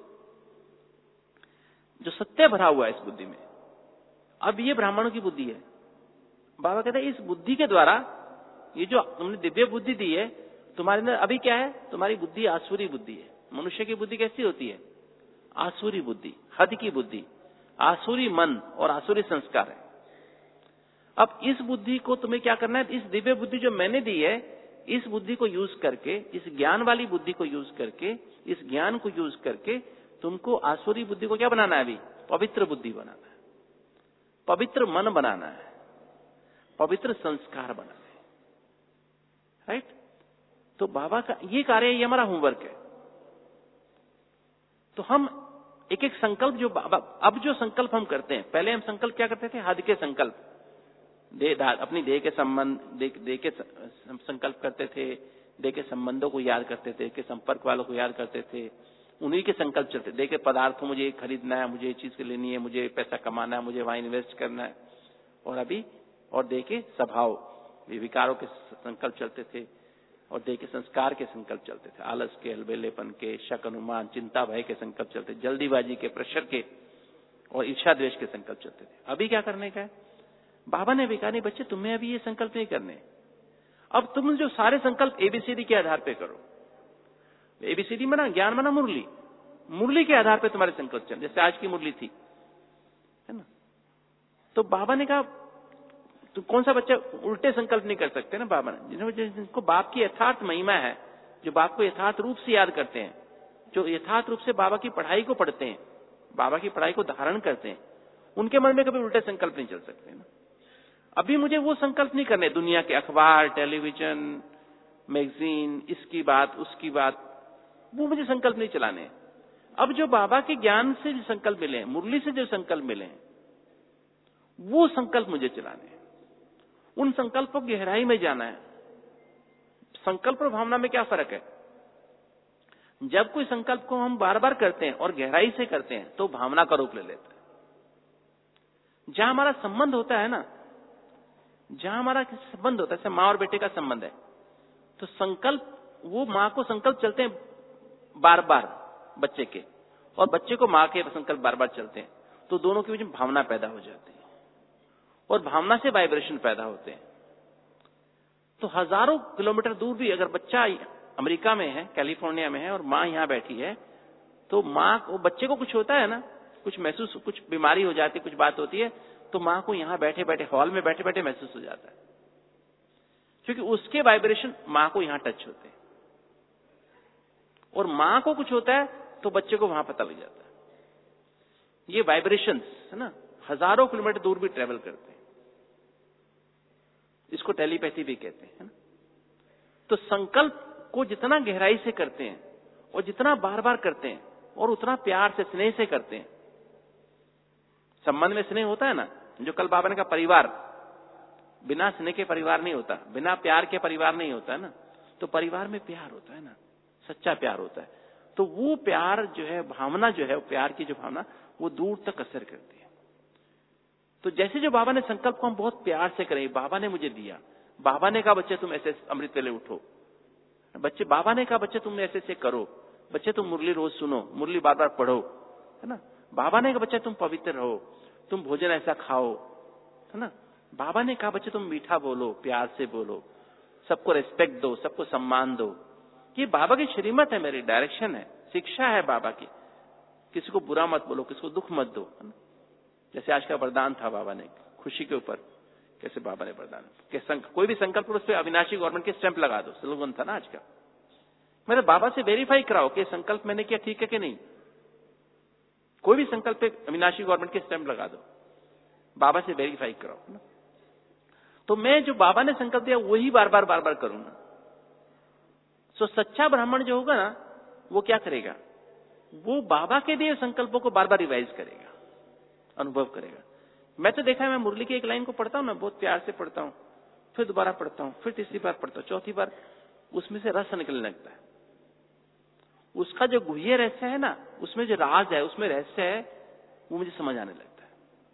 जो सत्य भरा हुआ है इस बुद्धि में। अब ये ब्राह्मणों की बुद्धि है। बाबा कहते हैं इस बुद्धि के द्वारा, ये जो तुमने दिव्य बुद्धि दी है, तुम्हारे अंदर अभी क्या है, तुम्हारी बुद्धि आसुरी बुद्धि है। मनुष्य की बुद्धि कैसी होती है, आसुरी बुद्धि, हद की बुद्धि, आसुरी मन और आसुरी संस्कार है। अब इस बुद्धि को तुम्हें क्या करना है, इस दिव्य बुद्धि जो मैंने दी है, इस बुद्धि को यूज करके, इस ज्ञान वाली बुद्धि को यूज करके, इस ज्ञान को यूज करके तुमको आसुरी बुद्धि को क्या बनाना है, अभी पवित्र बुद्धि बनाना है, पवित्र मन बनाना है, पवित्र संस्कार बनाना है। राइट? तो बाबा का ये कार्य, ये हमारा होमवर्क है। तो हम एक एक संकल्प जो बाबा, अब जो संकल्प हम करते हैं, पहले हम संकल्प क्या करते थे, हद के संकल्प, अपनी देह के संबंध, देह के संकल्प करते थे, देह के संबंधों को याद करते थे, के संपर्क वालों को याद करते थे, उन्हीं के संकल्प चलते। देह के पदार्थों, मुझे खरीदना है, मुझे ये चीज लेनी है, मुझे पैसा कमाना है, मुझे वहां इन्वेस्ट करना है। और अभी और देह के स्वभाव, विकारों के संकल्प चलते थे, और देह के संस्कार के संकल्प चलते थे, आलस के, अलबेलेपन के, शक अनुमान, चिंता भय के संकल्प चलते, जल्दीबाजी के, प्रेशर के और ईर्ष्या द्वेष के संकल्प चलते थे। अभी क्या करने का है, बाबा ने भी कहा नहीं बच्चे तुम्हें अभी ये संकल्प नहीं करने, अब तुम जो सारे संकल्प एबीसीडी के आधार पे करो। एबीसीडी माना ज्ञान, माना मुरली, मुरली के आधार पे तुम्हारे संकल्प चल, जैसे आज की मुरली थी, है ना। तो बाबा ने कहा तो कौन सा बच्चा उल्टे संकल्प नहीं कर सकते ना बाबा ने, जिनको बाप की यथार्थ महिमा है, जो बाप को यथार्थ रूप से याद करते हैं, जो यथार्थ रूप से बाबा की पढ़ाई को पढ़ते हैं, बाबा की पढ़ाई को धारण करते हैं, उनके मन में कभी उल्टे संकल्प नहीं चल सकते ना। अभी मुझे वो संकल्प नहीं करने, दुनिया के अखबार, टेलीविजन, मैगजीन, इसकी बात, उसकी बात, वो मुझे संकल्प नहीं चलाने। अब जो बाबा के ज्ञान से जो संकल्प मिले हैं, मुरली से जो संकल्प मिले हैं, वो संकल्प मुझे चलाने हैं। उन संकल्पों की गहराई में जाना है। संकल्प और भावना में क्या फर्क है, जब कोई संकल्प को हम बार बार करते हैं और गहराई से करते हैं तो भावना का रूप ले लेता है। जहां हमारा संबंध होता है ना, जहां हमारा संबंध होता है, जैसे माँ और बेटे का संबंध है, तो संकल्प, वो माँ को संकल्प चलते हैं बार बार बच्चे के, और बच्चे को माँ के संकल्प बार बार चलते हैं, तो दोनों के बीच में भावना पैदा हो जाती है, और भावना से वाइब्रेशन पैदा होते हैं। तो हजारों किलोमीटर दूर भी अगर बच्चा अमेरिका में है, कैलिफोर्निया में है, और माँ यहां बैठी है, तो माँ को, बच्चे को कुछ होता है ना, कुछ महसूस, कुछ बीमारी हो जाती है, कुछ बात होती है, तो माँ को यहां बैठे बैठे, हॉल में बैठे बैठे महसूस हो जाता है, क्योंकि उसके वाइब्रेशन माँ को यहां टच होते हैं। और माँ को कुछ होता है तो बच्चे को वहां पता लग जाता है। ये वाइब्रेशंस है ना, हजारों किलोमीटर दूर भी ट्रेवल करते हैं। इसको टेलीपैथी भी कहते हैं, है ना। तो संकल्प को जितना गहराई से करते हैं और जितना बार बार करते हैं और उतना प्यार से, स्नेह से करते हैं, संबंध में स्नेह होता है ना, जो कल बाबा ने कहा परिवार, बिना स्नेह के परिवार नहीं होता, बिना प्यार के परिवार नहीं होता है ना। तो परिवार में प्यार होता है ना, सच्चा प्यार होता है। तो वो प्यार जो है, भावना जो है, प्यार की जो भावना, वो दूर तक असर करती है। तो जैसे जो बाबा ने संकल्प को हम बहुत प्यार से करें, बाबा ने मुझे दिया, बाबा ने कहा बच्चे तुम ऐसे अमृत वेले उठो, बच्चे, बाबा ने कहा बच्चे तुम ऐसे ऐसे करो, बच्चे तुम मुरली रोज सुनो, मुरली बार बार पढ़ो, है ना। बाबा ने कहा बच्चे तुम पवित्र रहो, तुम भोजन ऐसा खाओ, है ना। बाबा ने कहा बच्चे तुम मीठा बोलो, प्यार से बोलो, सबको रेस्पेक्ट दो, सबको सम्मान दो। ये बाबा की श्रीमत है, मेरी डायरेक्शन है, शिक्षा है बाबा की। किसी को बुरा मत बोलो, किसी को दुख मत दो, है ना। जैसे आज का वरदान था बाबा ने, खुशी के ऊपर कैसे बाबा ने वरदान कि कोई भी संकल्प पर उस पर अविनाशी गवर्नमेंट के स्टैंप लगा दो, स्लोगन था ना आज का। मेरे बाबा से वेरीफाई कराओ कि संकल्प मैंने किया ठीक है कि नहीं। कोई भी संकल्प पे अविनाशी गवर्नमेंट के स्टैंप लगा दो, बाबा से वेरीफाई कराओ, है ना। तो मैं जो बाबा ने संकल्प दिया वही बार बार करूंगा। सो सच्चा ब्राह्मण जो होगा ना, वो क्या करेगा, वो बाबा के दिए संकल्पों को बार बार रिवाइज करेगा। अनुभव करेगा। मैं तो देखा है, मैं मुरली की एक लाइन को पढ़ता हूं ना, बहुत प्यार से पढ़ता हूं, फिर दोबारा पढ़ता हूं, फिर तीसरी बार पढ़ता हूं, चौथी बार उसमें से रस निकलने लगता है। उसका जो गुह्य रहस्य है ना, उसमें जो राज है, उसमें रहस्य है, वो मुझे समझ आने लगता है।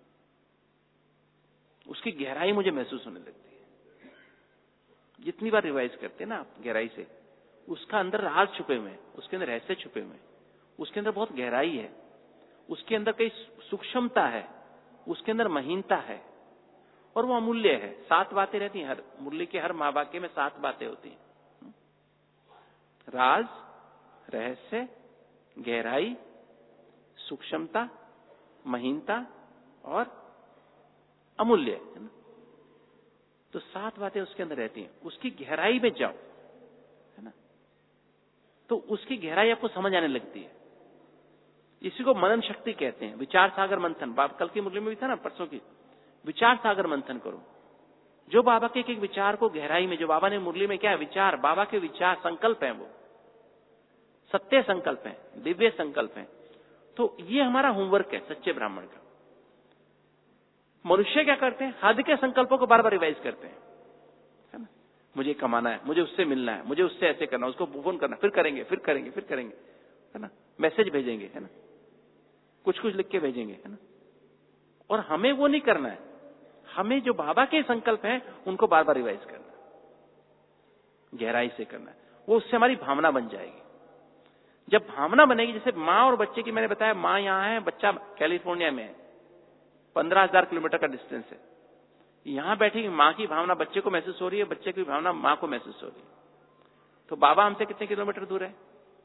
उसकी गहराई मुझे महसूस होने लगती है। जितनी बार रिवाइज करते हैं ना आप गहराई से, उसका अंदर राज छुपे हुए हैं, उसके अंदर रहस्य छुपे हुए हैं, उसके अंदर बहुत गहराई है, उसके अंदर कई सूक्ष्मता है, उसके अंदर महीनता है, और वो अमूल्य है। 7 बातें रहती हैं, हर मुरली के हर महावाक्य में 7 बातें होती हैं। राज, रहस्य, गहराई, सूक्ष्मता, महीनता और अमूल्य, है ना। तो 7 बातें उसके अंदर रहती हैं। उसकी गहराई में जाओ, है ना, तो उसकी गहराई आपको समझ आने लगती है। इसी को मनन शक्ति कहते हैं, विचार सागर मंथन। कल की मुरली में भी था ना, परसों की, विचार सागर मंथन करो। जो बाबा के एक विचार को गहराई में, जो बाबा ने मुरली में क्या है, विचार, बाबा के विचार, संकल्प हैं, वो सत्य संकल्प हैं, दिव्य संकल्प हैं। तो ये हमारा होमवर्क है सच्चे ब्राह्मण का। मनुष्य क्या करते हैं, हद के संकल्पों को बार बार रिवाइज करते हैं, है ना। मुझे कमाना है, मुझे उससे मिलना है, मुझे उससे ऐसे करना, उसको फोन करना, फिर करेंगे, फिर करेंगे, फिर करेंगे, है ना, मैसेज भेजेंगे, है ना, कुछ कुछ लिख के भेजेंगे, है ना। और हमें वो नहीं करना है। हमें जो बाबा के संकल्प हैं उनको बार बार रिवाइज करना है, गहराई से करना है। वो उससे हमारी भावना बन जाएगी। जब भावना बनेगी, जैसे माँ और बच्चे की, मैंने बताया, माँ यहाँ है, बच्चा कैलिफोर्निया में है, 15,000 किलोमीटर का डिस्टेंस है। यहां बैठी माँ की भावना बच्चे को महसूस हो रही है, बच्चे की भावना माँ को महसूस हो रही है। तो बाबा हमसे कितने किलोमीटर दूर है?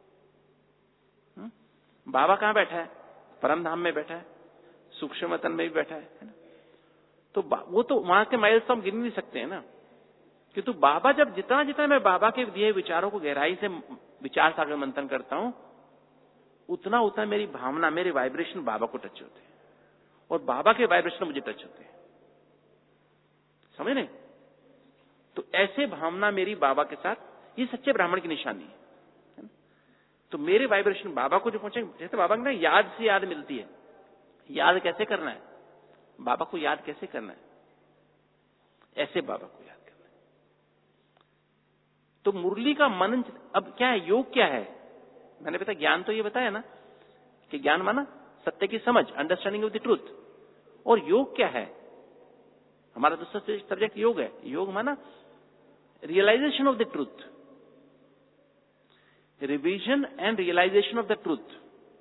बाबा कहां बैठा है? परम धाम में बैठा है, सूक्ष्म वतन में भी बैठा है ना। तो वो तो वहां के माइल्स तो हम गिन नहीं सकते हैं ना। किंतु बाबा, जब जितना जितना मैं बाबा के दिए विचारों को गहराई से विचार सागर मंथन करता हूं, उतना उतना मेरी भावना, मेरे वाइब्रेशन बाबा को टच होते हैं, और बाबा के वाइब्रेशन मुझे टच होते हैं। समझ नहीं? तो ऐसे भावना मेरी बाबा के साथ, ये सच्चे ब्राह्मण की निशानी है। तो मेरे वाइब्रेशन बाबा को जो पहुंचे, जैसे बाबा को ना याद से याद मिलती है। याद कैसे करना है? बाबा को याद कैसे करना है? ऐसे बाबा को याद करना है। तो मुरली का मनन, अब क्या है, योग क्या है? मैंने बताया, ज्ञान तो ये बताया ना कि ज्ञान माना सत्य की समझ, अंडरस्टैंडिंग ऑफ द ट्रूथ। और योग क्या है? हमारा दूसरा सब्जेक्ट योग है। योग माना realization of the truth, revision and realization of the truth.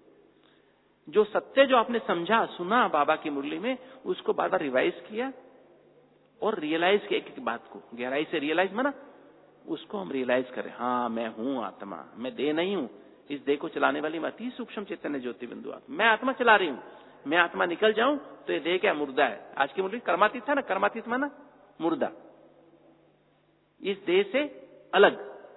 जो सत्य जो आपने समझा, सुना बाबा की मुरली में, उसको बार बार रिवाइज किया और रियलाइज किया, एक एक बात को गहराई से रियलाइज माना उसको हम रियलाइज करें। हाँ, मैं हूं आत्मा, मैं देह नहीं हूं। इस देह को चलाने वाली अति सूक्ष्म चैतन्य ज्योति बिंदु आत्मा, मैं आत्मा चला रही हूं। मैं आत्मा निकल जाऊं तो ये देह क्या, मुर्दा है। आज की मुरली कर्मातीत था ना, कर्मातीत माना मुर्दा, इस देह से अलग,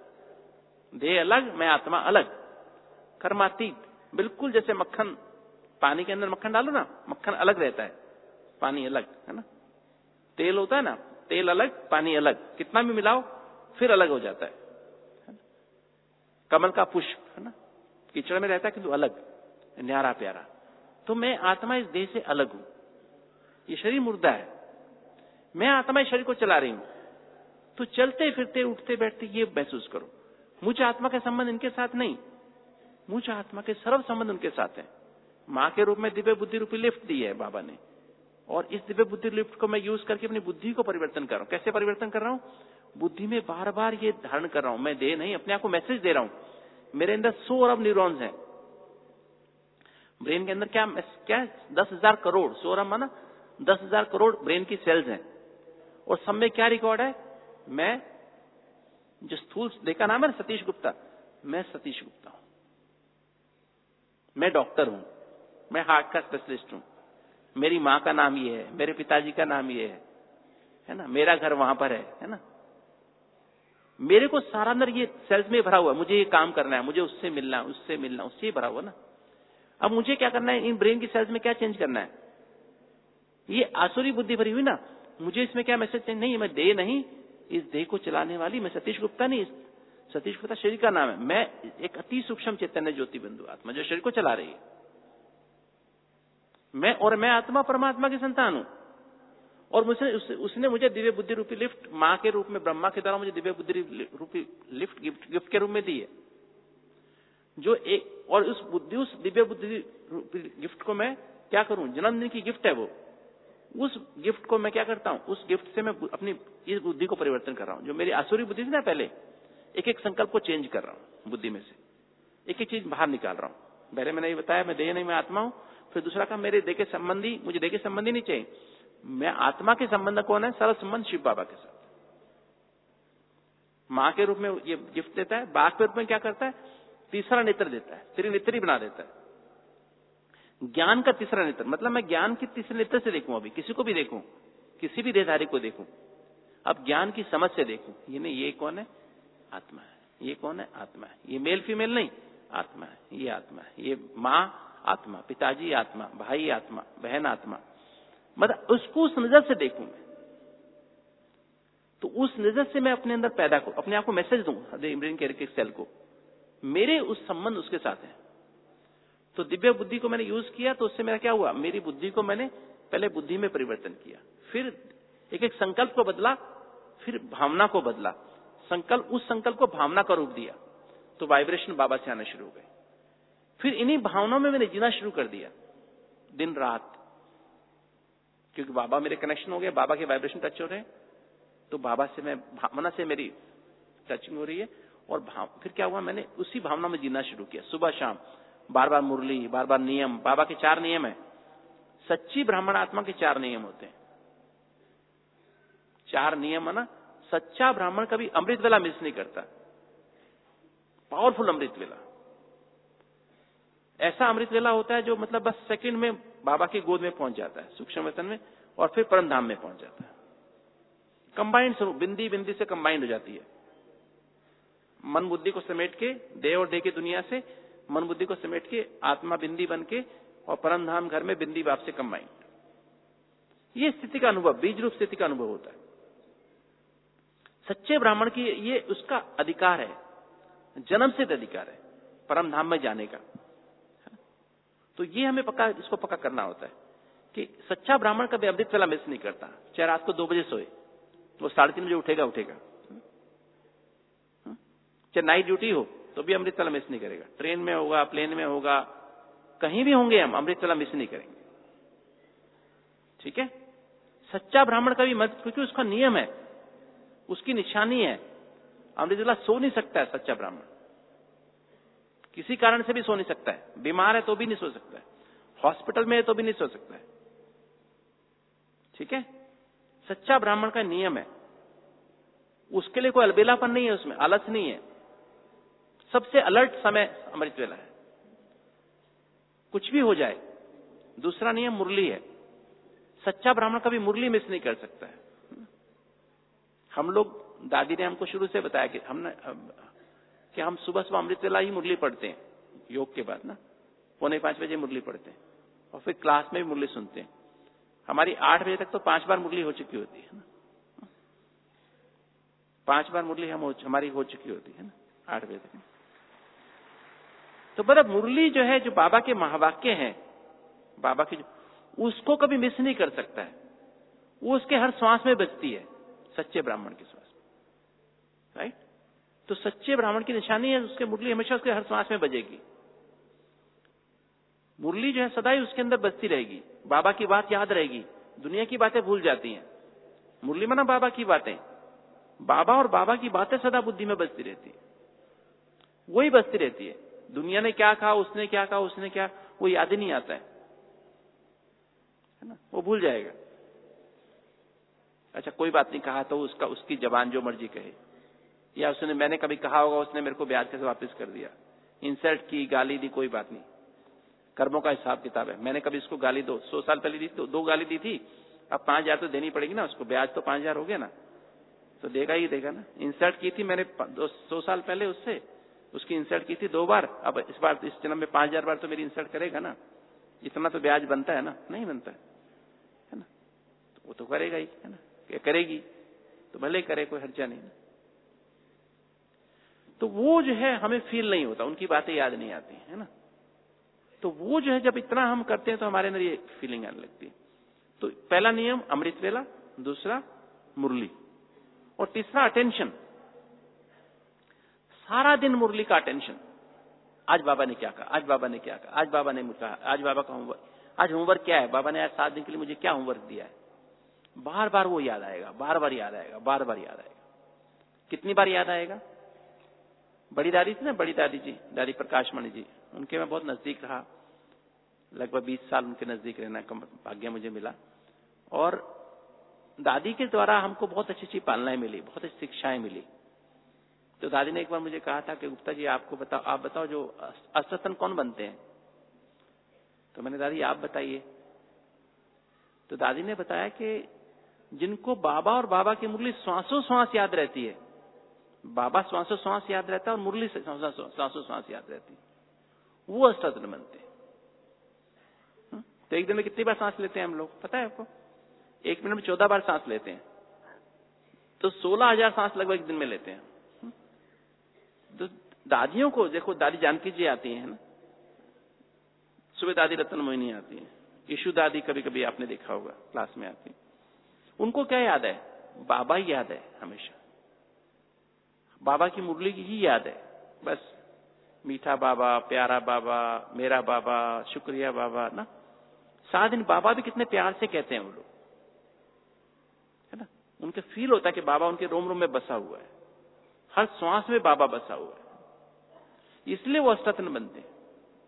देह अलग, मैं आत्मा अलग, कर्मातीत। बिल्कुल जैसे मक्खन, पानी के अंदर मक्खन डालो ना, मक्खन अलग रहता है, पानी अलग, है ना। तेल होता है ना, तेल अलग, पानी अलग, कितना भी मिलाओ फिर अलग हो जाता है। कमल का पुष्प, है ना, कीचड़ में रहता है किंतु अलग, न्यारा प्यारा। तो मैं आत्मा इस देह से अलग हूं। ये शरीर मुर्दा है, मैं आत्मा इस शरीर को चला रही हूं। तो चलते फिरते उठते बैठते ये महसूस करो, मुझे आत्मा के संबंध इनके साथ नहीं, मुझे आत्मा के सर्व संबंध उनके साथ है। मां के रूप में दिव्य बुद्धि रूपी लिफ्ट दी है बाबा ने, और इस दिव्य बुद्धि लिफ्ट को मैं यूज करके अपनी बुद्धि को परिवर्तन कर रहा हूं। कैसे परिवर्तन कर रहा हूं? बुद्धि में बार बार ये धारण कर रहा हूं, मैं देह नहीं, अपने आप को मैसेज दे रहा हूं। मेरे अंदर 100 अरब न्यूरॉन्स हैं। ब्रेन के अंदर क्या क्या 10,000 करोड़, 100 अरब माना 10,000 करोड़ ब्रेन की सेल्स हैं। और सब में क्या रिकॉर्ड है? मैं जो स्थूल देखा नाम है ना, सतीश गुप्ता, मैं सतीश गुप्ता हूं। मैं डॉक्टर हूं, मैं हार्ट का स्पेशलिस्ट हूं, मेरी मां का नाम ये है, मेरे पिताजी का नाम ये है ना, मेरा घर वहां पर है ना। मेरे को सारा अंदर ये सेल्स में भरा हुआ है, मुझे ये काम करना है, मुझे उससे मिलना, उससे मिलना, उससे भरा हुआ ना। अब मुझे क्या करना है? इन ब्रेन की सेल्स में क्या चेंज करना है? ये आसुरी बुद्धि भरी हुई ना, मुझे इसमें क्या मैसेज चेंज नहीं है? मैं देह नहीं, इस देह को चलाने वाली मैं सतीश गुप्ता नहीं, सतीश गुप्ता शरीर का नाम है। मैं एक अति सूक्ष्म चैतन्य ज्योति बिंदु आत्मा जो शरीर को चला रही है। मैं आत्मा परमात्मा की संतान हूं, और उसने मुझे दिव्य बुद्धि रूपी लिफ्ट मां के रूप में, ब्रह्मा के द्वारा मुझे दिव्य बुद्धि रूपी लिफ्ट गिफ्ट के रूप में दी है। जो एक, और उस दिव्य बुद्धि रूपी गिफ्ट को मैं क्या करूं, जन्मदिन की गिफ्ट है वो, उस गिफ्ट को मैं क्या करता हूं, उस गिफ्ट से मैं अपनी इस बुद्धि को परिवर्तन कर रहा हूं। जो मेरी आसुरी बुद्धि थी ना पहले, एक एक संकल्प को चेंज कर रहा हूं बुद्धि में से, एक एक चीज बाहर निकाल रहा हूं। पहले मैंने ये बताया मैं देह नहीं, मैं आत्मा हूं। फिर दूसरा का मेरे देह के संबंधी, मुझे देह के संबंधी नहीं चाहिए, मैं आत्मा के संबंध कौन है, सरल संबंध शिव बाबा के साथ। मां के रूप में ये गिफ्ट देता है, बाप के रूप में क्या करता है, तीसरा नेत्र देता है, त्रिनेत्री बना देता है। ज्ञान का तीसरा नेत्र, मतलब मैं ज्ञान की तीसरे नेत्र से देखूं, अभी किसी को भी देखूं, किसी भी देहधारी को देखूं, अब ज्ञान की समझ से देखूं, ये नहीं ये कौन है, आत्मा है, ये कौन है, आत्मा है, ये मेल फीमेल नहीं, आत्मा है, ये आत्मा है, ये मां आत्मा, पिताजी आत्मा, भाई आत्मा, बहन आत्मा, मतलब उसको उस नजर से देखूं मैं, तो उस नजर से मैं अपने अंदर पैदा को, अपने आप को मैसेज दूं ब्रेन के सेल को, मेरे उस संबंध उसके साथ है। तो दिव्य बुद्धि को मैंने यूज किया, तो उससे मेरा क्या हुआ, मेरी बुद्धि को मैंने पहले बुद्धि में परिवर्तन किया, फिर एक एक संकल्प को बदला, फिर भावना को बदला, संकल्प, उस संकल्प को भावना का रूप दिया, तो वाइब्रेशन बाबा से आने शुरू हो गए। फिर इन्हीं भावनाओं में मैंने जीना शुरू कर दिया दिन रात, क्योंकि बाबा मेरे कनेक्शन हो गए, बाबा के वाइब्रेशन टच हो रहे हैं, तो बाबा से मैं भावना से मेरी टचिंग हो रही है, और फिर क्या हुआ, मैंने उसी भावना में जीना शुरू किया। सुबह शाम बार बार मुरली, बार बार नियम, बाबा के 4 नियम है, सच्ची ब्राह्मण आत्मा के 4 नियम होते हैं, 4 नियम है ना। सच्चा ब्राह्मण कभी अमृत वेला मिस नहीं करता, पावरफुल अमृत वेला, ऐसा अमृत वेला होता है जो मतलब बस सेकंड में बाबा की गोद में पहुंच जाता है, सूक्ष्म वतन में, और फिर परम धाम में पहुंच जाता है। कंबाइंड स्वरूप, बिंदी बिंदी से कंबाइंड हो जाती है, मन बुद्धि को समेट के, देह और देह की दुनिया से मन बुद्धि को समेट के आत्मा बिंदी बन के, और परम धाम घर में बिंदी बाप से कंबाइंड। ये स्थिति का अनुभव, बीज रूप स्थिति का अनुभव होता है सच्चे ब्राह्मण की, ये उसका अधिकार है, जन्म सिद्ध अधिकार है परम धाम में जाने का। तो ये हमें पक्का, इसको पक्का करना होता है कि सच्चा ब्राह्मण कभी अमृत वेला मिस नहीं करता, चाहे रात को 2 बजे सोए, वो 3:30 बजे उठेगा, चाहे नाइट ड्यूटी हो तो भी अमृत वेला मिस नहीं करेगा, ट्रेन में होगा, प्लेन में होगा, कहीं भी होंगे हम, अमृत वेला मिस नहीं करेंगे। ठीक है, सच्चा ब्राह्मण कभी मत, क्योंकि उसका नियम है, उसकी निशानी है, अमृत वेला सो नहीं सकता है सच्चा ब्राह्मण, किसी कारण से भी सो नहीं सकता है, बीमार है तो भी नहीं सो सकता है, हॉस्पिटल में है तो भी नहीं सो सकता है। ठीक है, सच्चा ब्राह्मण का नियम है, उसके लिए कोई अलबेलापन नहीं है, उसमें आलस नहीं है, सबसे अलर्ट समय अमृत वेला है, कुछ भी हो जाए। दूसरा नियम मुरली है, सच्चा ब्राह्मण कभी मुरली मिस नहीं कर सकता है। हम लोग, दादी ने हमको शुरू से बताया कि हम सुबह सुबह अमृत वेला ही मुरली पढ़ते हैं, योग के बाद ना 4:45 बजे मुरली पढ़ते हैं, और फिर क्लास में भी मुरली सुनते हैं। हमारी 8 बजे तक तो 5 बार मुरली हो चुकी होती है ना, 5 बार मुरली हमारी हो चुकी होती है ना 8 बजे तक। तो मतलब मुरली जो है, जो बाबा के महावाक्य हैं, बाबा की, उसको कभी मिस नहीं कर सकता है, वो उसके हर श्वास में बजती है, सच्चे ब्राह्मण के श्वास में, राइट। तो सच्चे ब्राह्मण की निशानी है, उसके मुरली हमेशा उसके हर श्वास में बजेगी, मुरली जो है सदा ही उसके अंदर बजती रहेगी, बाबा की बात याद रहेगी, दुनिया की बातें भूल जाती हैं, मुरली माना बाबा की बातें, बाबा और बाबा की बातें सदा बुद्धि में बजती रहती है, वही बजती रहती है। दुनिया ने क्या कहा, उसने क्या कहा, उसने क्या, वो याद ही नहीं आता है ना, वो भूल जाएगा। अच्छा कोई बात नहीं कहा तो उसकी जबान जो मर्जी कहे, या उसने, मैंने कभी कहा होगा, उसने मेरे को ब्याज कैसे वापस कर दिया, इंसल्ट की, गाली दी, कोई बात नहीं, कर्मों का हिसाब किताब है। मैंने कभी इसको गाली 100 साल पहले दी, तो 2 गाली दी थी, अब 5,000 तो देनी पड़ेगी ना उसको, ब्याज तो 5,000 हो गया ना, तो देगा ही देगा ना। इंसल्ट की थी मैंने 100 साल पहले, उससे उसकी इंसल्ट की थी 2 बार, अब इस बार इस जन्म में 5,000 बार तो मेरी इंसल्ट करेगा ना, इतना तो ब्याज बनता है ना, नहीं बनता है ना, तो वो तो करेगा ही, है ना, करेगी तो भले करे, कोई हर्जा नहीं। तो वो जो है हमें फील नहीं होता, उनकी बातें याद नहीं आती है ना। तो वो जो है जब इतना हम करते हैं तो हमारे अंदर ये फीलिंग आने लगती है। तो पहला नियम अमृत वेला, दूसरा मुरली, और तीसरा अटेंशन। सारा दिन मुरली का अटेंशन। आज बाबा ने क्या कहा, आज बाबा ने क्या कहा, आज बाबा ने मुझे कहा, आज बाबा का होमवर्क, आज होमवर्क क्या है, बाबा ने आज 7 दिन के लिए मुझे क्या होमवर्क दिया है। बार बार वो याद आएगा, बार बार याद आएगा, बार बार याद आएगा। कितनी बार याद आएगा? बड़ी दादी थी ना, बड़ी दादी जी, दादी प्रकाशमणि जी, उनके मैं बहुत नजदीक रहा, लगभग 20 साल उनके नजदीक रहना का भाग्य मुझे मिला। और दादी के द्वारा हमको बहुत अच्छी अच्छी पालनाएं मिली, बहुत अच्छी शिक्षाएं मिली। तो दादी ने एक बार मुझे कहा था कि गुप्ता जी आपको बताओ, आप बताओ जो अष्टरत्न कौन बनते हैं? तो मैंने दादी आप बताइए। तो दादी ने बताया कि जिनको बाबा और बाबा की मुरली श्वासों श्वास याद रहती है, बाबा श्वासों श्वास याद रहता है और मुरली से श्वासों श्वास याद रहती है, वो अष्टरत्न बनते हैं। तो एक दिन में कितनी बार सांस लेते हैं हम लोग, पता है आपको? 1 मिनट में 14 बार सांस लेते हैं, तो 16,000 सांस लगभग एक दिन में लेते हैं। तो दादियों को देखो, दादी जानकी जी आती है ना, सुबह दादी रतन मोहिनी आती है, यशु दादी कभी कभी आपने देखा होगा क्लास में आती है। उनको क्या याद है? बाबा ही याद है हमेशा, बाबा की मुरली की ही याद है बस। मीठा बाबा, प्यारा बाबा, मेरा बाबा, शुक्रिया बाबा ना। 7 दिन बाबा भी कितने प्यार से कहते हैं वो लोग, है ना। उनके फील होता है कि बाबा उनके रोम रोम में बसा हुआ है, हर श्वास में बाबा बसा हुआ है, इसलिए वो अष्टरत्न बनते हैं।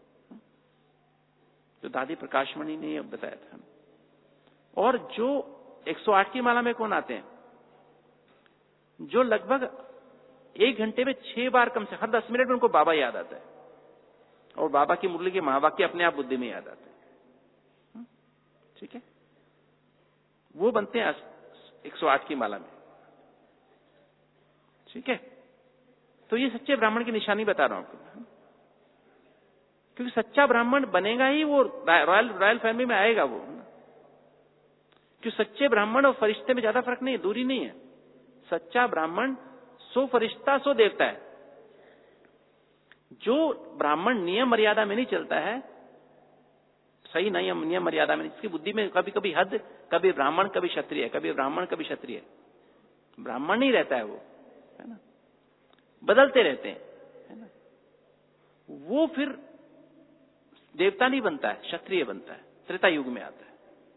तो दादी प्रकाशमणि ने ये बताया था। और जो 108 की माला में कौन आते हैं? जो लगभग 1 घंटे में 6 बार कम से हर 10 मिनट में उनको बाबा याद आता है, और बाबा की मुरली के महावाक्य अपने आप बुद्धि में याद आते हैं। ठीक है, वो बनते हैं 108 की माला में। ठीक है, तो ये सच्चे ब्राह्मण की निशानी बता रहा हूं आपको, क्योंकि सच्चा ब्राह्मण बनेगा ही वो रॉयल फैमिली में आएगा वो। क्यों? सच्चे ब्राह्मण और फरिश्ते में ज्यादा फर्क नहीं है, दूरी नहीं है। सच्चा ब्राह्मण सो फरिश्ता सो देवता है। जो ब्राह्मण नियम मर्यादा में नहीं चलता है, सही नियम मर्यादा में, इसकी बुद्धि में कभी कभी हद, कभी ब्राह्मण कभी क्षत्रिय, कभी ब्राह्मण कभी क्षत्रिय, ब्राह्मण नहीं रहता है वो, है ना, बदलते रहते हैं, है ना। वो फिर देवता नहीं बनता है, क्षत्रिय बनता है, त्रेता युग में आता है।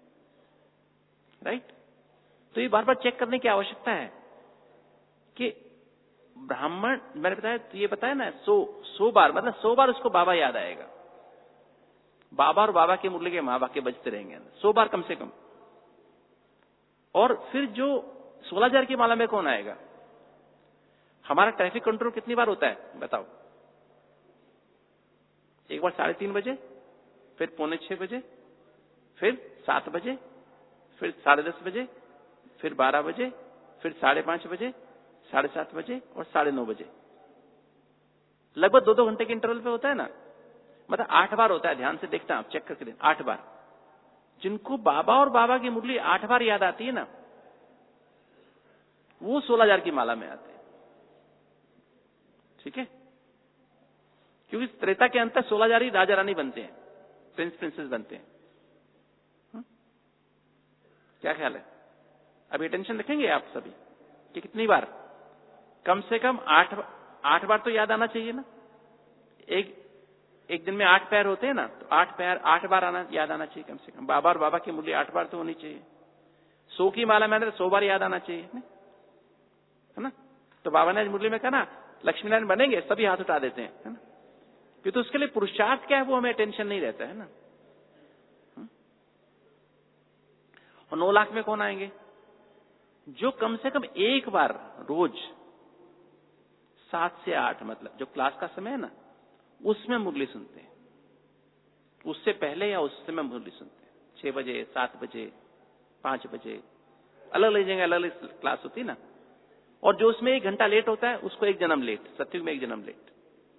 राइट? तो ये बार बार चेक करने की आवश्यकता है कि ब्राह्मण, मैंने बताया, तो ये बताया ना, 100 बार, मतलब 100 बार उसको बाबा याद आएगा। बाबा और बाबा के मुरली के महावाक्य बजते रहेंगे 100 बार कम से कम। और फिर जो 16,000 की माला में कौन आएगा? हमारा ट्रैफिक कंट्रोल कितनी बार होता है बताओ? एक बार 3:30 बजे, फिर 5:45 बजे, फिर 7 बजे, फिर 10:30 बजे, फिर 12 बजे, फिर 5:30 बजे, 7:30 बजे और 9:30 बजे। लगभग 2-2 घंटे के इंटरवल पे होता है ना, मतलब 8 बार होता है। ध्यान से देखता आप, चेक करके 8 बार। जिनको बाबा और बाबा की मुरली 8 बार याद आती है ना, वो 16,000 की माला में आते हैं। ठीक है, क्योंकि त्रेता के अंत 16,000 ही राजा रानी बनते हैं, प्रिंस प्रिंसेस बनते हैं। क्या ख्याल है? अभी टेंशन रखेंगे आप सभी कि कितनी बार? कम से कम 8 बार तो याद आना चाहिए ना। एक दिन में 8 पैर होते हैं ना, तो 8 पैर 8 बार याद आना चाहिए कम से कम। बाबा और बाबा की मुरली 8 बार तो होनी चाहिए। 100 की माला में 100 बार याद आना चाहिए, है ना। तो बाबा ने आज मुरली में कहा ना, लक्ष्मी नारायण बनेंगे, सभी हाथ उठा देते हैं, है ना। क्योंकि तो उसके लिए पुरुषार्थ क्या है वो हमें टेंशन नहीं रहता है ना। और 9 लाख में कौन आएंगे? जो कम से कम एक बार रोज 7 से 8, मतलब जो क्लास का समय है ना, उसमें मुरली सुनते हैं। उससे पहले या उस समय मुरली सुनते हैं, 6 बजे, 7 बजे, 5 बजे, अलग अलग जगह अलग अलग क्लास होती है ना। और जो उसमें 1 घंटा लेट होता है उसको 1 जन्म लेट, सत्युग में 1 जन्म लेट।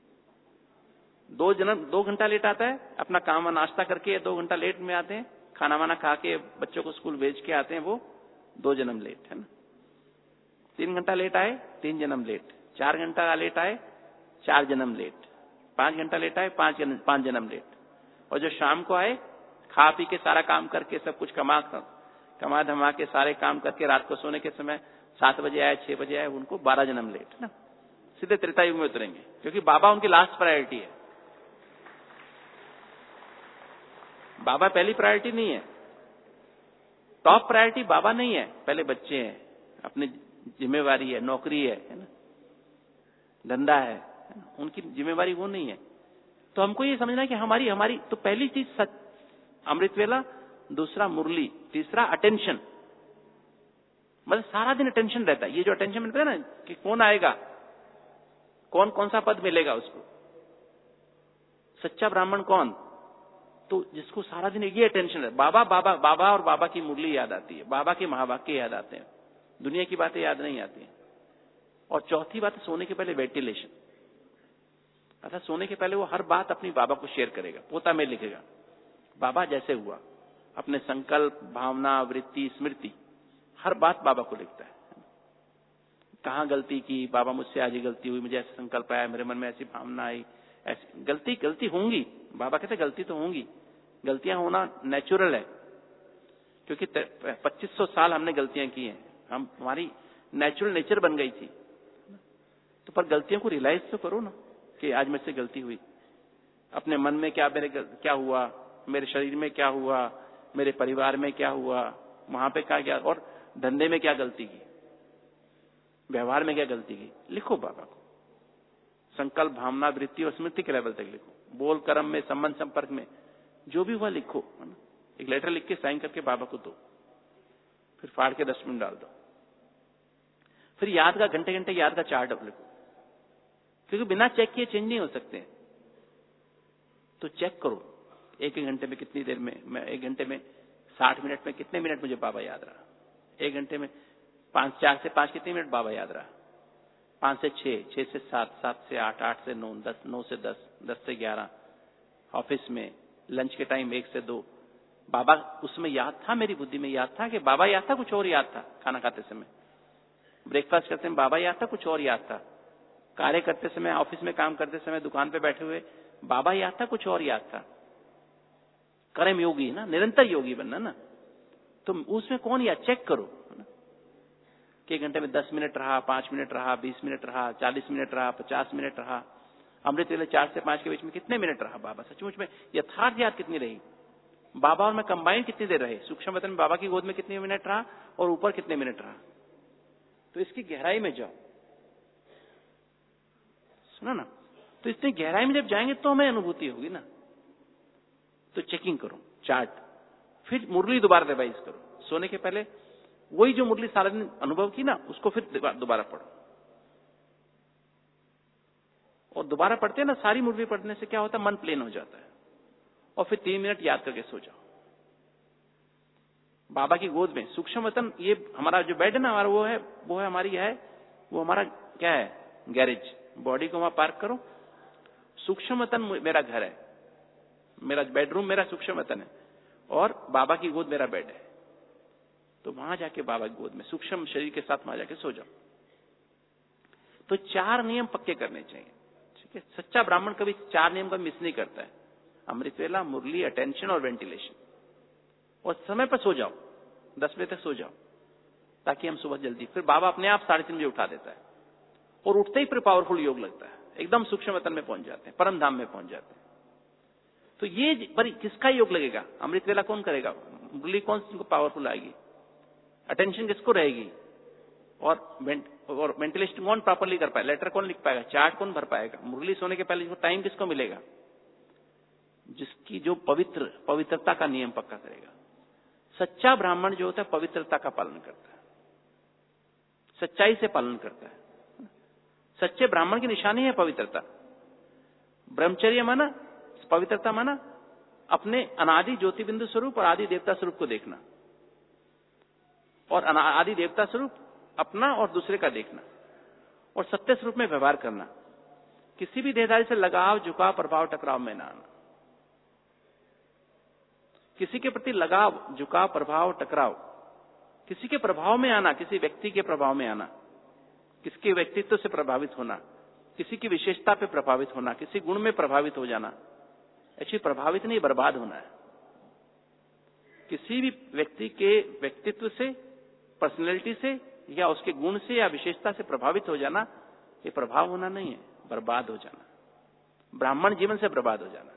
2 घंटा लेट आता है, अपना काम नाश्ता करके 2 घंटा लेट में आते हैं, खाना वाना खा के बच्चों को स्कूल भेज के आते हैं, वो 2 जन्म लेट, है ना। 3 घंटा लेट आए, 3 जन्म लेट। 4 घंटा लेट आए, 4 जन्म लेट। 5 घंटा लेट आए, 5 जन्म लेट। और जो शाम को आए खा पी के सारा काम करके सब कुछ कमा धमा के सारे काम करके रात को सोने के समय 7 बजे आए 6 बजे आए, उनको 12 जन्म लेट ना, सीधे त्रेता युग में उतरेंगे, क्योंकि बाबा उनकी लास्ट प्रायोरिटी है। बाबा पहली प्रायोरिटी नहीं है, टॉप प्रायोरिटी बाबा नहीं है। पहले बच्चे हैं, अपनी जिम्मेवारी है, नौकरी है ना, धंधा है, उनकी जिम्मेवारी वो नहीं है। तो हमको ये समझना है कि हमारी तो पहली चीज अमृत वेला, दूसरा मुरली, तीसरा अटेंशन। मतलब सारा दिन अटेंशन रहता है। ये जो अटेंशन मिलता है ना कि कौन आएगा, कौन सा पद मिलेगा उसको, सच्चा ब्राह्मण कौन, तो जिसको सारा दिन ये अटेंशन है। बाबा और बाबा की मुरली याद आती है, बाबा के महावाक्य याद आते हैं, दुनिया की बातें याद नहीं आती हैं। और चौथी बात, सोने के पहले वेंटिलेशन। अर्थात सोने के पहले वो हर बात अपनी बाबा को शेयर करेगा, पोता में लिखेगा, बाबा जैसे हुआ, अपने संकल्प, भावना, वृत्ति, स्मृति, हर बात बाबा को लिखता है। कहां गलती की, बाबा मुझसे आज ही गलती हुई, मुझे ऐसा संकल्प आया, मेरे मन में ऐसी भावना आई, ऐसी गलती होंगी। बाबा कहते गलती तो होंगी, गलतियां होना नेचुरल है, क्योंकि 2500 साल हमने गलतियां की हैं, हमारी नेचुरल नेचर बन गई थी। तो पर गलतियों को रियलाइज तो करो ना कि आज मेरे से गलती हुई। अपने मन में क्या हुआ, मेरे शरीर में क्या हुआ, मेरे परिवार में क्या हुआ, वहां पे क्या, और धंधे में क्या गलती की, व्यवहार में क्या गलती की, लिखो बाबा को। संकल्प, भावना, वृत्ति और स्मृति के लेवल तक लिखो। बोल, कर्म में, संबंध, संपर्क में जो भी हुआ लिखो। एक लेटर लिख के साइन करके बाबा को दो, फिर फाड़ के डस्टबिन डाल दो। फिर याद का घंटे याद का चार्ट अब लिखो, क्योंकि बिना चेक किए चेंज नहीं हो सकते। तो चेक करो, एक घंटे में कितनी देर में, मैं 1 घंटे में 60 मिनट में कितने मिनट मुझे बाबा याद रहा, 1 घंटे में 4 से 5 कितने मिनट बाबा याद रहा, 5 से 6, 6 से 7, 7 से 8, 8 से 9, 10, 9 से 10, 10 से 11, ऑफिस में, लंच के टाइम 1 से 2। बाबा उसमें याद था, मेरी बुद्धि में याद था कि बाबा याद था, कुछ और याद था। खाना खाते समय, ब्रेकफास्ट करते समय बाबा याद था, कुछ और याद था। कार्य करते समय, ऑफिस में काम करते समय, दुकान पे बैठे हुए बाबा याद था, कुछ और याद था। कर्म योगी ना, निरंतर योगी बनना ना, तो उसमें कौन याद, चेक करो ना? कि 1 घंटे में 10 मिनट रहा, 5 मिनट रहा, 20 मिनट रहा, 40 मिनट रहा, 50 मिनट रहा। अमृत वेले 4 से 5 के बीच में कितने मिनट रहा बाबा, सचमुच में यथार्थ याद कितनी रही, बाबा और मैं कंबाइन कितनी देर रहे, सूक्ष्म वतन में बाबा की गोद में कितने मिनट रहा और ऊपर कितने मिनट रहा। तो इसकी गहराई में जाओ, सुना ना, तो इतनी गहराई में जब जाएंगे तो हमें अनुभूति होगी ना। तो चेकिंग करो, चार्ट, फिर मुरली दोबारा रिवाइज करो। सोने के पहले वही जो मुरली सारा दिन अनुभव की ना, उसको फिर दोबारा पढ़ो। और दोबारा पढ़ते हैं ना, सारी मुरली पढ़ने से क्या होता है, मन प्लेन हो जाता है। और फिर 3 मिनट याद करके सो जाओ बाबा की गोद में। सूक्ष्म वतन, ये हमारा जो बेड है ना, हमारा वो है हमारी है, वो हमारा क्या है, गैरेज। बॉडी को वहां पार्क करो, सूक्ष्म वतन मेरा घर है, मेरा बेडरूम मेरा सूक्ष्म वतन है, और बाबा की गोद मेरा बेड है। तो वहां जाके बाबा की गोद में सूक्ष्म शरीर के साथ वहां जाके सो जाओ। तो 4 नियम पक्के करने चाहिए, ठीक है। सच्चा ब्राह्मण कभी 4 नियम का मिस नहीं करता है। अमृत वेला, मुरली, अटेंशन और वेंटिलेशन। और समय पर सो जाओ, 10 बजे तक सो जाओ, ताकि हम सुबह जल्दी, फिर बाबा अपने आप 3:30 बजे उठा देता है, और उठते ही फिर पावरफुल योग लगता है, एकदम सूक्ष्म वतन में पहुंच जाते हैं, परम धाम में पहुंच जाते हैं। तो ये पर किसका योग लगेगा, अमृत वेला कौन करेगा, मुरली कौन सी पावरफुल आएगी, अटेंशन किसको रहेगी, और वेंटिलेशन कौन प्रॉपरली कर पाएगा, लेटर कौन लिख पाएगा, चार्ट कौन भर पाएगा, मुरली सोने के पहले टाइम किसको मिलेगा, जिसकी जो पवित्रता का नियम पक्का करेगा। सच्चा ब्राह्मण जो होता है पवित्रता का पालन करता है, सच्चाई से पालन करता है। सच्चे ब्राह्मण की निशानी है पवित्रता। ब्रह्मचर्य माना, पवित्रता माना अपने अनादि ज्योति बिंदु स्वरूप और आदि देवता स्वरूप को देखना, और आदि देवता स्वरूप अपना और दूसरे का देखना, और सत्य स्वरूप में व्यवहार करना। किसी भी देहधारी से लगाव, झुकाव, प्रभाव, टकराव में ना आना। किसी के प्रति लगाव, झुकाव, प्रभाव, टकराव, किसी के प्रभाव में आना, किसी व्यक्ति के प्रभाव में आना, किसी के व्यक्तित्व से प्रभावित होना, किसी की विशेषता पे प्रभावित होना, किसी गुण में प्रभावित हो जाना, एक्चुअली प्रभावित नहीं, बर्बाद होना है। किसी भी व्यक्ति के व्यक्तित्व से, पर्सनैलिटी से या उसके गुण से या विशेषता से प्रभावित हो जाना, ये प्रभाव होना नहीं है, बर्बाद हो जाना, ब्राह्मण जीवन से बर्बाद हो जाना।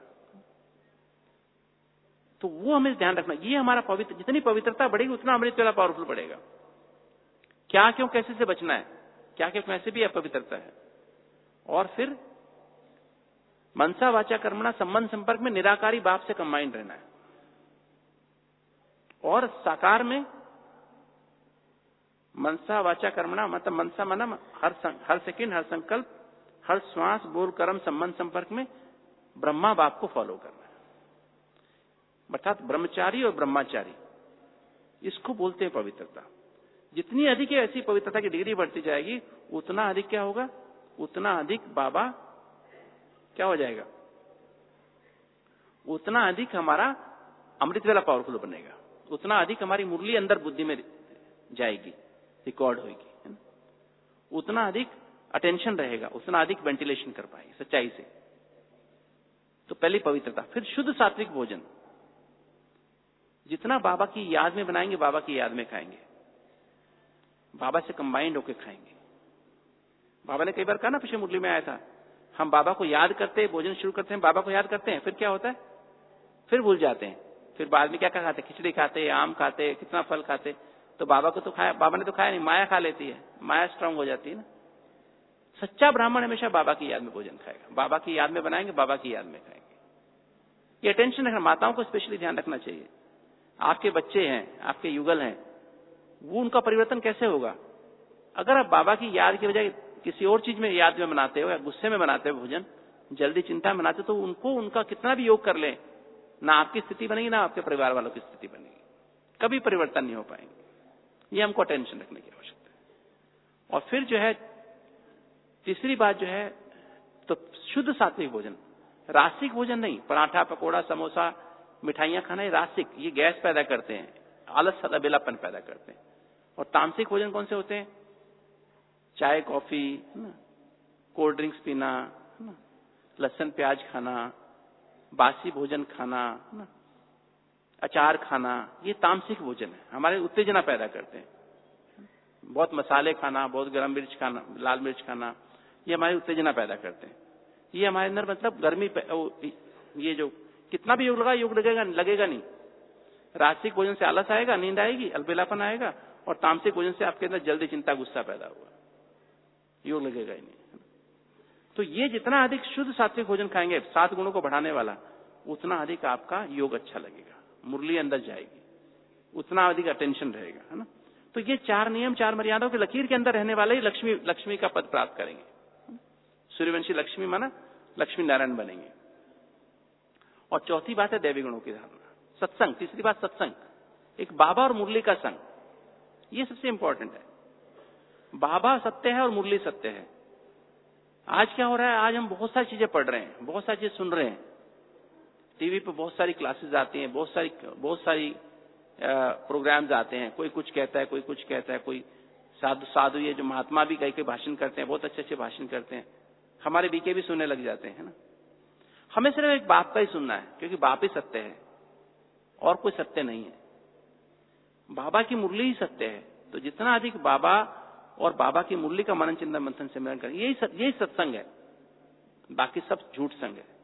तो वो हमें ध्यान रखना, ये हमारा पवित्र, जितनी पवित्रता बढ़ेगी उतना अमृत वाला पावरफुल बढ़ेगा। क्या क्यों कैसे से बचना है, क्या क्यों कैसे भी अपवित्रता है। और फिर मनसा वाचा कर्मणा संबंध संपर्क में निराकारी भाव से कंबाइंड रहना है। और साकार में मनसा वाचा कर्मणा मतलब मनसा मनम, हर सेकंड, हर संकल्प, हर श्वास, बोल, कर्म, संबंध संपर्क में ब्रह्मा बाप को फॉलो करना है। अर्थात ब्रह्मचारी और ब्रह्माचारी, इसको बोलते हैं पवित्रता। जितनी अधिक ऐसी पवित्रता की डिग्री बढ़ती जाएगी उतना अधिक क्या होगा, उतना अधिक बाबा क्या हो जाएगा, उतना अधिक हमारा अमृत वाला पावरफुल बनेगा, उतना अधिक हमारी मुरली अंदर बुद्धि में जाएगी, रिकॉर्ड होगी, है ना? उतना अधिक अटेंशन रहेगा, उतना अधिक वेंटिलेशन कर पाएगी सच्चाई से। तो पहली पवित्रता। फिर शुद्ध सात्विक भोजन, जितना बाबा की याद में बनाएंगे बाबा की याद में खाएंगे, बाबा से कंबाइंड होकर खाएंगे। बाबा ने कई बार कहा ना, पिछले मुरली में आया था, हम बाबा को याद करते हैं, भोजन शुरू करते हैं, बाबा को याद करते हैं, फिर क्या होता है, फिर भूल जाते हैं। फिर बाद में क्या खाते, खिचड़ी खाते, आम खाते, कितना फल खाते। तो बाबा को तो खाया, बाबा ने तो खाया नहीं, माया खा लेती है, माया स्ट्रांग हो जाती है ना। सच्चा ब्राह्मण हमेशा बाबा की याद में भोजन खाएगा, बाबा की याद में बनाएंगे, बाबा की याद में खाएंगे। ये अटेंशन रखना, माताओं को स्पेशली ध्यान रखना चाहिए। आपके बच्चे हैं, आपके युगल हैं, वो उनका परिवर्तन कैसे होगा? अगर आप बाबा की याद की बजाय किसी और चीज में याद में बनाते हो या गुस्से में बनाते हो भोजन, जल्दी चिंता में बनाते हो, तो उनको उनका कितना भी योग कर ले, ना आपकी स्थिति बनेगी ना आपके परिवार वालों की स्थिति बनेगी, कभी परिवर्तन नहीं हो पाएंगे। ये हमको अटेंशन रखने की आवश्यकता है। और फिर जो है तीसरी बात जो है, तो शुद्ध सात्विक भोजन, रासिक भोजन नहीं। पराठा, पकोड़ा, समोसा, मिठाइयां खाना, ये रासिक, ये गैस पैदा करते हैं, आलस, सदाबेलापन पैदा करते हैं। और तामसिक भोजन कौन से होते हैं? चाय, कॉफी, कोल्ड ड्रिंक्स पीना, लहसुन प्याज खाना, बासी भोजन खाना, अचार खाना, ये तामसिक भोजन है, हमारे उत्तेजना पैदा करते हैं। बहुत मसाले खाना, बहुत गरम मिर्च खाना, लाल मिर्च खाना, ये हमारी उत्तेजना पैदा करते हैं। ये हमारे अंदर मतलब गर्मी, ये जो कितना भी योग लगेगा नहीं। रासिक भोजन से आलस आएगा, नींद आएगी, अलबेलापन आएगा, और तामसिक भोजन से आपके अंदर जल्दी चिंता, गुस्सा पैदा होगा, योग लगेगा ही नहीं। तो ये जितना अधिक शुद्ध सात्विक भोजन खाएंगे, 7 गुणों को बढ़ाने वाला, उतना अधिक आपका योग अच्छा लगेगा, मुरली अंदर जाएगी, उतना अधिक अटेंशन रहेगा, है ना। तो ये 4 नियम, 4 मर्यादाओं की लकीर के अंदर रहने वाले ही लक्ष्मी का पद प्राप्त करेंगे। सूर्यवंशी लक्ष्मी माना लक्ष्मी नारायण बनेंगे। और चौथी बात है दैवी गुणों की धारणा, सत्संग। तीसरी बात सत्संग, एक बाबा और मुरली का संग, ये सबसे इंपॉर्टेंट है। बाबा सत्य है और मुरली सत्य है। आज क्या हो रहा है, आज हम बहुत सारी चीजें पढ़ रहे हैं, बहुत सारी चीजें सुन रहे हैं, टीवी पे बहुत सारी क्लासेस आती हैं, बहुत सारी प्रोग्राम्स आते हैं, कोई कुछ कहता है, कोई कुछ कहता है, कोई साधु ये जो महात्मा भी कई भाषण करते हैं, बहुत अच्छे अच्छे भाषण करते हैं, हमारे बीके भी सुनने लग जाते हैं, है ना। हमें सिर्फ एक बाप का ही सुनना है, क्योंकि बाप ही सत्य है और कोई सत्य नहीं है। बाबा की मुरली ही सत्य है। तो जितना अधिक बाबा और बाबा की मुरली का मनन चिंतन मंथन सिमरन करें, यही सत्संग है, बाकी सब झूठ संग है।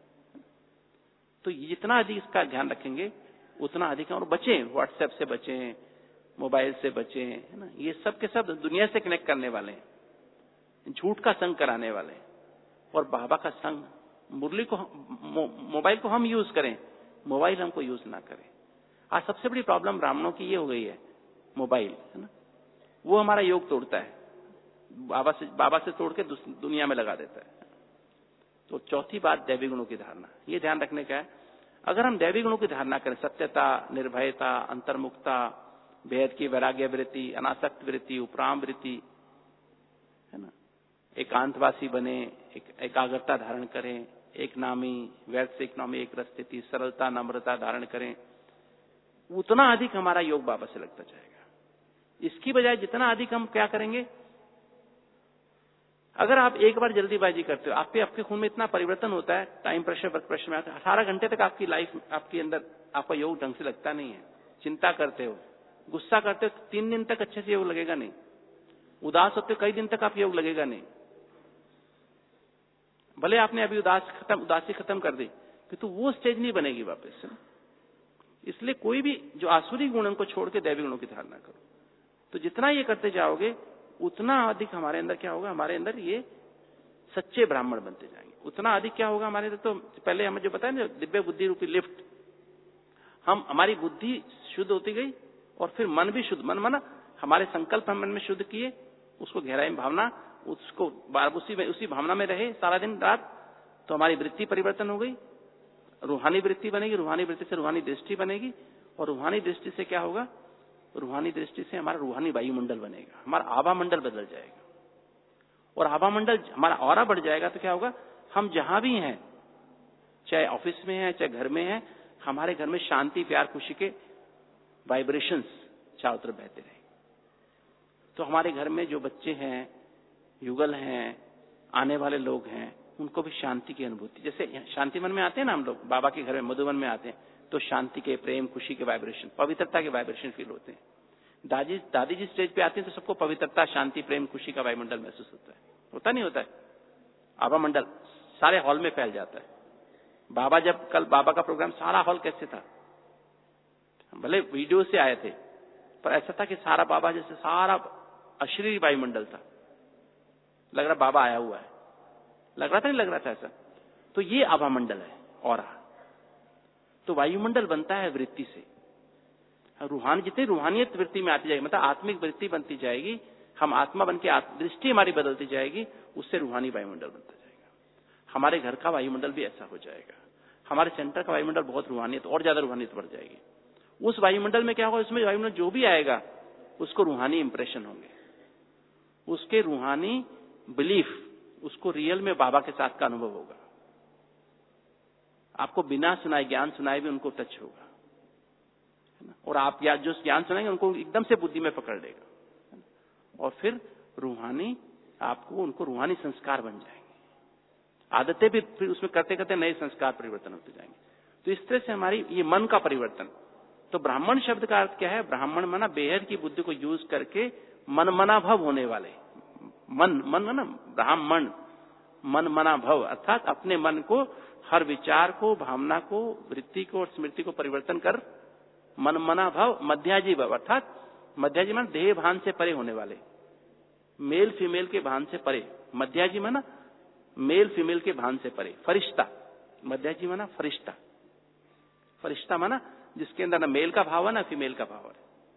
तो जितना अधिक इसका ध्यान रखेंगे उतना अधिक, और बचें, व्हाट्सएप से बचें, मोबाइल से बचें, है ना। ये सब के सब दुनिया से कनेक्ट करने वाले हैं, झूठ का संग कराने वाले हैं। और बाबा का संग, मुरली को, मोबाइल को हम यूज करें, मोबाइल हमको यूज ना करें। आज सबसे बड़ी प्रॉब्लम ब्राह्मणों की ये हो गई है, मोबाइल, है ना, वो हमारा योग तोड़ता है, बाबा से तोड़ के दुनिया में लगा देता है। तो चौथी बात दैवी गुणों की धारणा, ये ध्यान रखने का है। अगर हम दैवी गुणों की धारणा करें, सत्यता, निर्भयता, अंतर्मुखता, भेद की वैराग्य वृत्ति, अनासक्त वृत्ति, उपराम वृत्ति, है ना, एकांतवासी बने, एकाग्रता धारण करें, एक नामी, वैध से एक नामी, एक रस्थिति, सरलता, नम्रता धारण करें, उतना अधिक हमारा योग बाबा से लगता जाएगा। इसकी बजाय जितना अधिक हम क्या करेंगे, अगर आप एक बार जल्दीबाजी करते हो, आपके खून में इतना परिवर्तन होता है, टाइम प्रेशर, वर्क प्रेशर में आता है, 18 घंटे तक आपकी लाइफ, आपके अंदर आपका योग ढंग से लगता नहीं है। चिंता करते हो, गुस्सा करते हो, 3 दिन तक अच्छे से योग लगेगा नहीं। उदास होते हो, कई दिन तक आप योग लगेगा नहीं। भले आपने अभी उदासी खत्म कर दी, तो वो स्टेज नहीं बनेगी वापस से। इसलिए कोई भी जो आसुरी गुणों को छोड़ के दैवी गुणों की धारणा करो। तो जितना ये करते जाओगे उतना अधिक हमारे अंदर क्या होगा, हमारे अंदर ये सच्चे ब्राह्मण बनते जाएंगे। उतना अधिक क्या होगा हमारे अंदर, तो पहले हमें जो बताया ना, दिव्य बुद्धि रूपी लिफ्ट, हमारी बुद्धि शुद्ध होती गई और फिर मन भी शुद्ध, मन माना हमारे संकल्प हम मन में शुद्ध किए, उसको गहराई में भावना, उसको उसी भावना में रहे सारा दिन रात, तो हमारी वृत्ति परिवर्तन हो गई, रूहानी वृत्ति बनेगी, रूहानी वृत्ति से रूहानी दृष्टि बनेगी, और रूहानी दृष्टि से क्या होगा, रूहानी दृष्टि से हमारा रूहानी वायुमंडल बनेगा, हमारा आभा मंडल बदल जाएगा, और आभा मंडल हमारा ऑरा बढ़ जाएगा। तो क्या होगा, हम जहां भी हैं, चाहे ऑफिस में हैं, चाहे घर में हैं, हमारे घर में शांति, प्यार, खुशी के वाइब्रेशंस चारों तरफ बहते रहे। तो हमारे घर में जो बच्चे हैं, युगल हैं, आने वाले लोग हैं, उनको भी शांति की अनुभूति, जैसे शांति मन में आते हैं ना हम लोग, बाबा के घर में मधुबन में आते हैं, तो शांति के, प्रेम, खुशी के वाइब्रेशन, पवित्रता के वाइब्रेशन फील होते हैं। दादी जी स्टेज पे आते हैं तो सबको पवित्रता, शांति, प्रेम, खुशी का वायुमंडल महसूस होता नहीं होता है? आभा मंडल सारे हॉल में फैल जाता है। बाबा जब कल बाबा का प्रोग्राम, सारा हॉल कैसे था, भले वीडियो से आए थे, पर ऐसा था कि सारा बाबा जैसे सारा अशरीरी वायुमंडल था, लग रहा बाबा आया हुआ है, लग रहा था नहीं लग रहा था ऐसा? तो ये आभा मंडल है। और तो वायुमंडल बनता है वृत्ति से, रूहानी, जितनी रूहानियत वृत्ति में आती जाएगी, मतलब आत्मिक वृत्ति बनती जाएगी, हम आत्मा बन के दृष्टि हमारी बदलती जाएगी, उससे रूहानी वायुमंडल बनता जाएगा। हमारे घर का वायुमंडल भी ऐसा हो जाएगा, हमारे सेंटर का वायुमंडल बहुत रूहानियत, और ज्यादा रूहानियत बढ़ जाएगी। उस वायुमंडल में क्या होगा, उसमें वायुमंडल जो भी आएगा उसको रूहानी इंप्रेशन होंगे, उसके रूहानी बिलीफ, उसको रियल में बाबा के साथ का अनुभव होगा। आपको बिना सुनाए, ज्ञान सुनाए भी उनको टच होगा, है ना? और आप या जो ज्ञान सुनाएंगे उनको एकदम से बुद्धि में पकड़ लेगा, और फिर रूहानी, आपको उनको रूहानी संस्कार बन जाएंगे, आदतें भी फिर उसमें करते करते नए संस्कार परिवर्तन होते जाएंगे। तो इस तरह से हमारी ये मन का परिवर्तन। तो ब्राह्मण शब्द का अर्थ क्या है, ब्राह्मण माना बेहद की बुद्धि को यूज करके मनमना भव होने वाले, मन ना ब्राह्मण, मनमना भव, अर्थात अपने मन को, हर विचार को, भावना को, वृत्ति को और स्मृति को परिवर्तन कर मनमना भव, मध्याजी भव, अर्थात मध्याजी माना देह भान से परे होने वाले, मेल फीमेल के भान से परे, मध्याजी माना मेल फीमेल के भान से परे, फरिश्ता, मध्याजी माना फरिश्ता, फरिश्ता माना जिसके अंदर ना मेल का भाव है ना फीमेल का भाव है,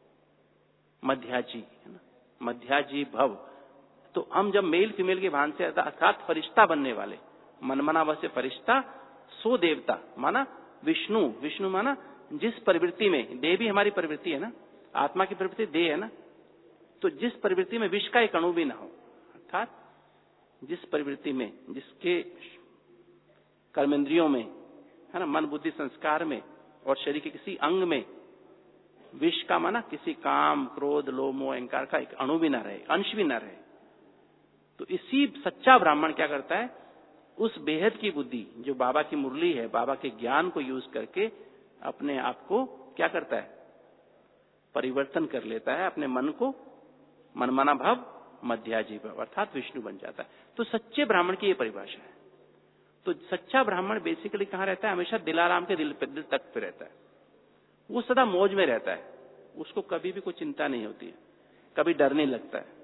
मध्याजी, है ना, मध्याजी भव। तो हम जब मेल फीमेल के भान से, अर्थात फरिश्ता बनने वाले, मनमना भव से फरिश्ता, सो देवता माना विष्णु, विष्णु माना जिस प्रवृत्ति में, देह भी हमारी प्रवृत्ति है ना, आत्मा की प्रवृत्ति देह है ना, तो जिस प्रवृत्ति में विष का एक अणु भी ना हो, अर्थात जिस प्रवृत्ति में, जिसके कर्मेंद्रियों में, है ना, मन बुद्धि संस्कार में और शरीर के किसी अंग में विष का माना किसी काम, क्रोध, लोभ, मोह, अहंकार का एक अणु भी ना रहे, अंश भी ना रहे। तो इसी सच्चा ब्राह्मण क्या करता है, उस बेहद की बुद्धि जो बाबा की मुरली है, बाबा के ज्ञान को यूज करके अपने आप को क्या करता है, परिवर्तन कर लेता है, अपने मन को मनमना भव, मध्याजी भव, अर्थात विष्णु बन जाता है। तो सच्चे ब्राह्मण की ये परिभाषा है। तो सच्चा ब्राह्मण बेसिकली कहां रहता है, हमेशा दिलाराम के दिल तक पे रहता है, वो सदा मौज में रहता है, उसको कभी भी कोई चिंता नहीं होती है, कभी डर नहीं लगता है,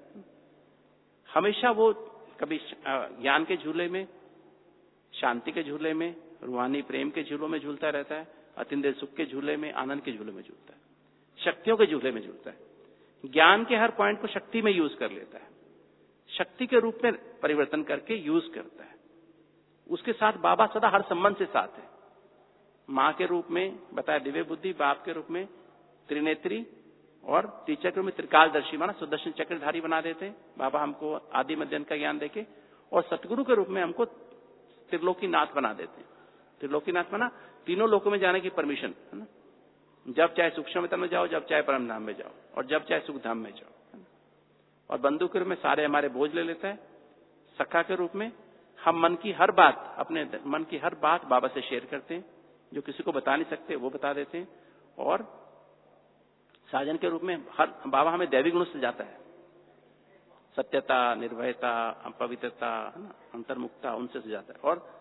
हमेशा वो कभी ज्ञान के झूले में, शांति के झूले में, रूहानी प्रेम के झूलों में झूलता रहता है, अतिंद्रिय सुख के झूले में, आनंद के झूले में झूलता है, शक्तियों के झूले में झूलता है, ज्ञान के हर पॉइंट को शक्ति में यूज कर लेता है, शक्ति के रूप में परिवर्तन करके यूज करता है। उसके साथ बाबा सदा हर संबंध से साथ है, मां के रूप में बताया दिव्य बुद्धि, बाप के रूप में त्रिनेत्री, और टीचर के रूप में त्रिकालदर्शी माना सुदर्शन चक्रधारी बना देते हैं बाबा हमको, आदि मध्य का ज्ञान देके, और सतगुरु के रूप में हमको त्रिलोकीनाथ बना देते हैं। त्रिलोकीनाथ माना तीनों लोकों में जाने की परमिशन, है ना, जब चाहे सूक्ष्म में जाओ, जब चाहे परम धाम में जाओ, और जब चाहे सुख धाम में जाओ, है ना? और बंदूक के रूप में सारे हमारे बोझ ले लेता है, सखा के रूप में हम मन की हर बात, अपने मन की हर बात बाबा से शेयर करते हैं, जो किसी को बता नहीं सकते वो बता देते हैं। और साजन के रूप में बाबा हमें दैवी गुणों से जाता है, सत्यता, निर्भयता, पवित्रता, है ना, अंतर्मुखता, उनसे सजाता है और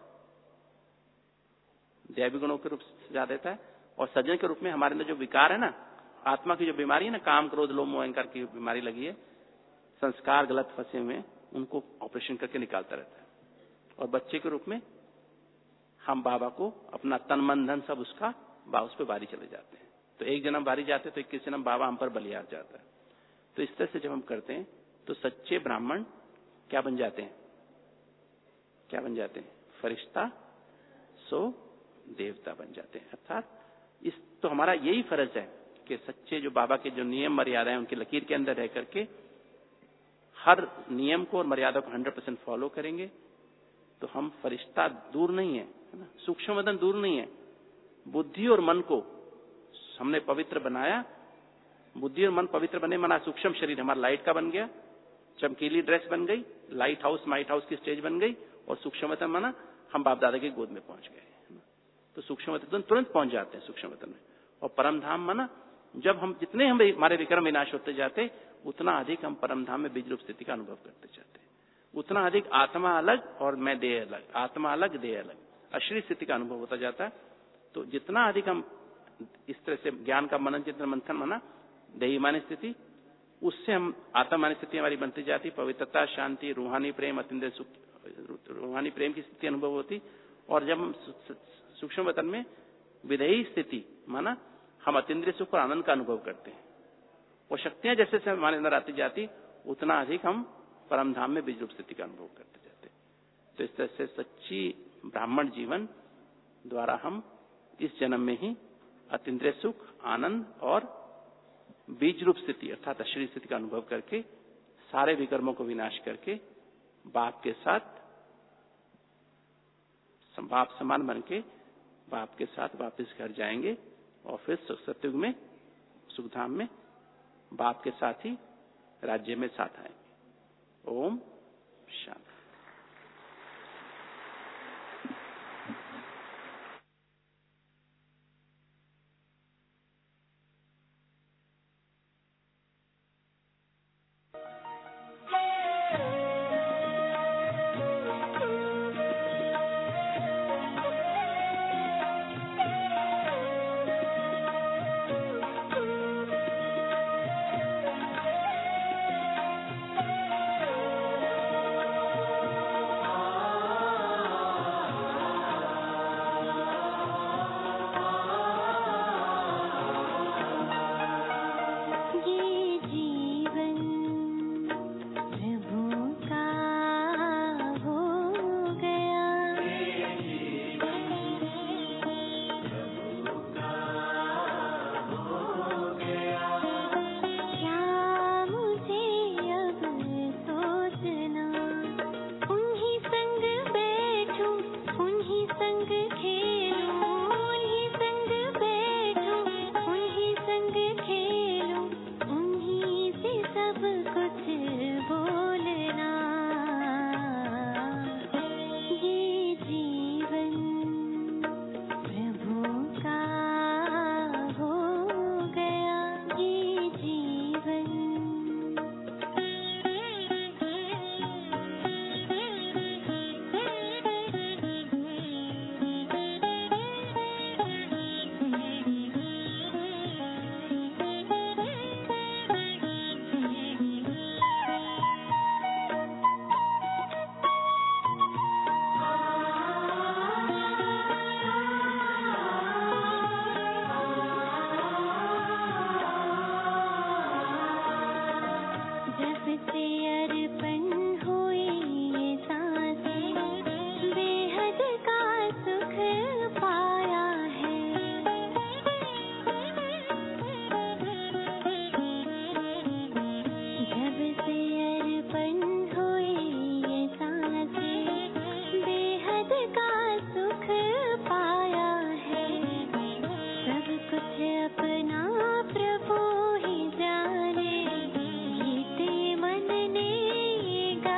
दैवी गुणों के रूप से सजा देता है। और सज्जन के रूप में हमारे अंदर जो विकार है ना, आत्मा की जो बीमारी है ना, काम क्रोध लोभ मोह अहंकार की बीमारी लगी है, संस्कार गलत फंसे हुए हैं, उनको ऑपरेशन करके निकालता रहता है। और बच्चे के रूप में हम बाबा को अपना तन मन धन सब उसका उस पर बारी चले जाते हैं। तो एक जन्म बारी जाते हैं तो 21 जन्म बाबा हम पर बलिहार जाता है। तो इस तरह से जब हम करते हैं तो सच्चे ब्राह्मण क्या बन जाते हैं? क्या बन जाते हैं? फरिश्ता सो देवता बन जाते हैं। अर्थात तो हमारा यही फर्ज है कि सच्चे जो बाबा के जो नियम मर्यादा है उनकी लकीर के अंदर रह करके हर नियम को और मर्यादा को 100% फॉलो करेंगे तो हम फरिश्ता दूर नहीं है ना, सूक्ष्म वतन दूर नहीं है। बुद्धि और मन को हमने पवित्र बनाया, बुद्धि और मन पवित्र बने, मना सूक्ष्म शरीर हमारा लाइट का बन गया, चमकीली ड्रेस बन गई, लाइट हाउस माइट हाउस की स्टेज बन गई, और सूक्ष्म वतन मना हम बाप दादा की गोद में पहुंच गए। तो सूक्ष्म वतन तुरंत पहुंच जाते हैं सूक्ष्म वतन में। और परम धाम मना जब हम जितने हमारे विक्रम विनाश होते जाते उतना अधिक हम परम धाम में बीज रूप स्थिति का अनुभव करते जाते, उतना अधिक आत्मा अलग और मैं देह अलग, आत्मा अलग देह अलग, अशरीर स्थिति का अनुभव होता जाता है। तो जितना अधिक हम इस तरह से ज्ञान का मनन चिंतन मंथन माना देहीमानी स्थिति, उससे हम आत्मानी स्थिति हमारी बनती जाती, पवित्रता, शांति, रूहानी प्रेम, अतिंद्रिय सुख, रूहानी प्रेम की स्थिति अनुभव होती। और जब हम सूक्ष्म वतन में विधेयी स्थिति माना हम अतिंद्रिय सुख और आनंद का अनुभव करते हैं, वो शक्तियां जैसे जैसे हमारे अंदर आती जाती उतना अधिक हम परम धाम में बीज रूप स्थिति का अनुभव करते जाते। तो इस तरह से सच्ची ब्राह्मण जीवन द्वारा हम इस जन्म में ही अतिंद्रिय सुख, आनंद और बीज रूप स्थिति अर्थात अशरीर स्थिति का अनुभव करके सारे विकर्मों को विनाश करके बाप के साथ बाप समान बन के बाप के साथ वापस घर जाएंगे और फिर सतयुग में सुखधाम में बाप के साथ ही राज्य में साथ आएंगे। ओम शांति। प्रभु ही जाने, गीते मन ने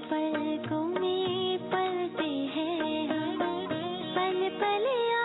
पलकों में पलते हैं हम, पल पल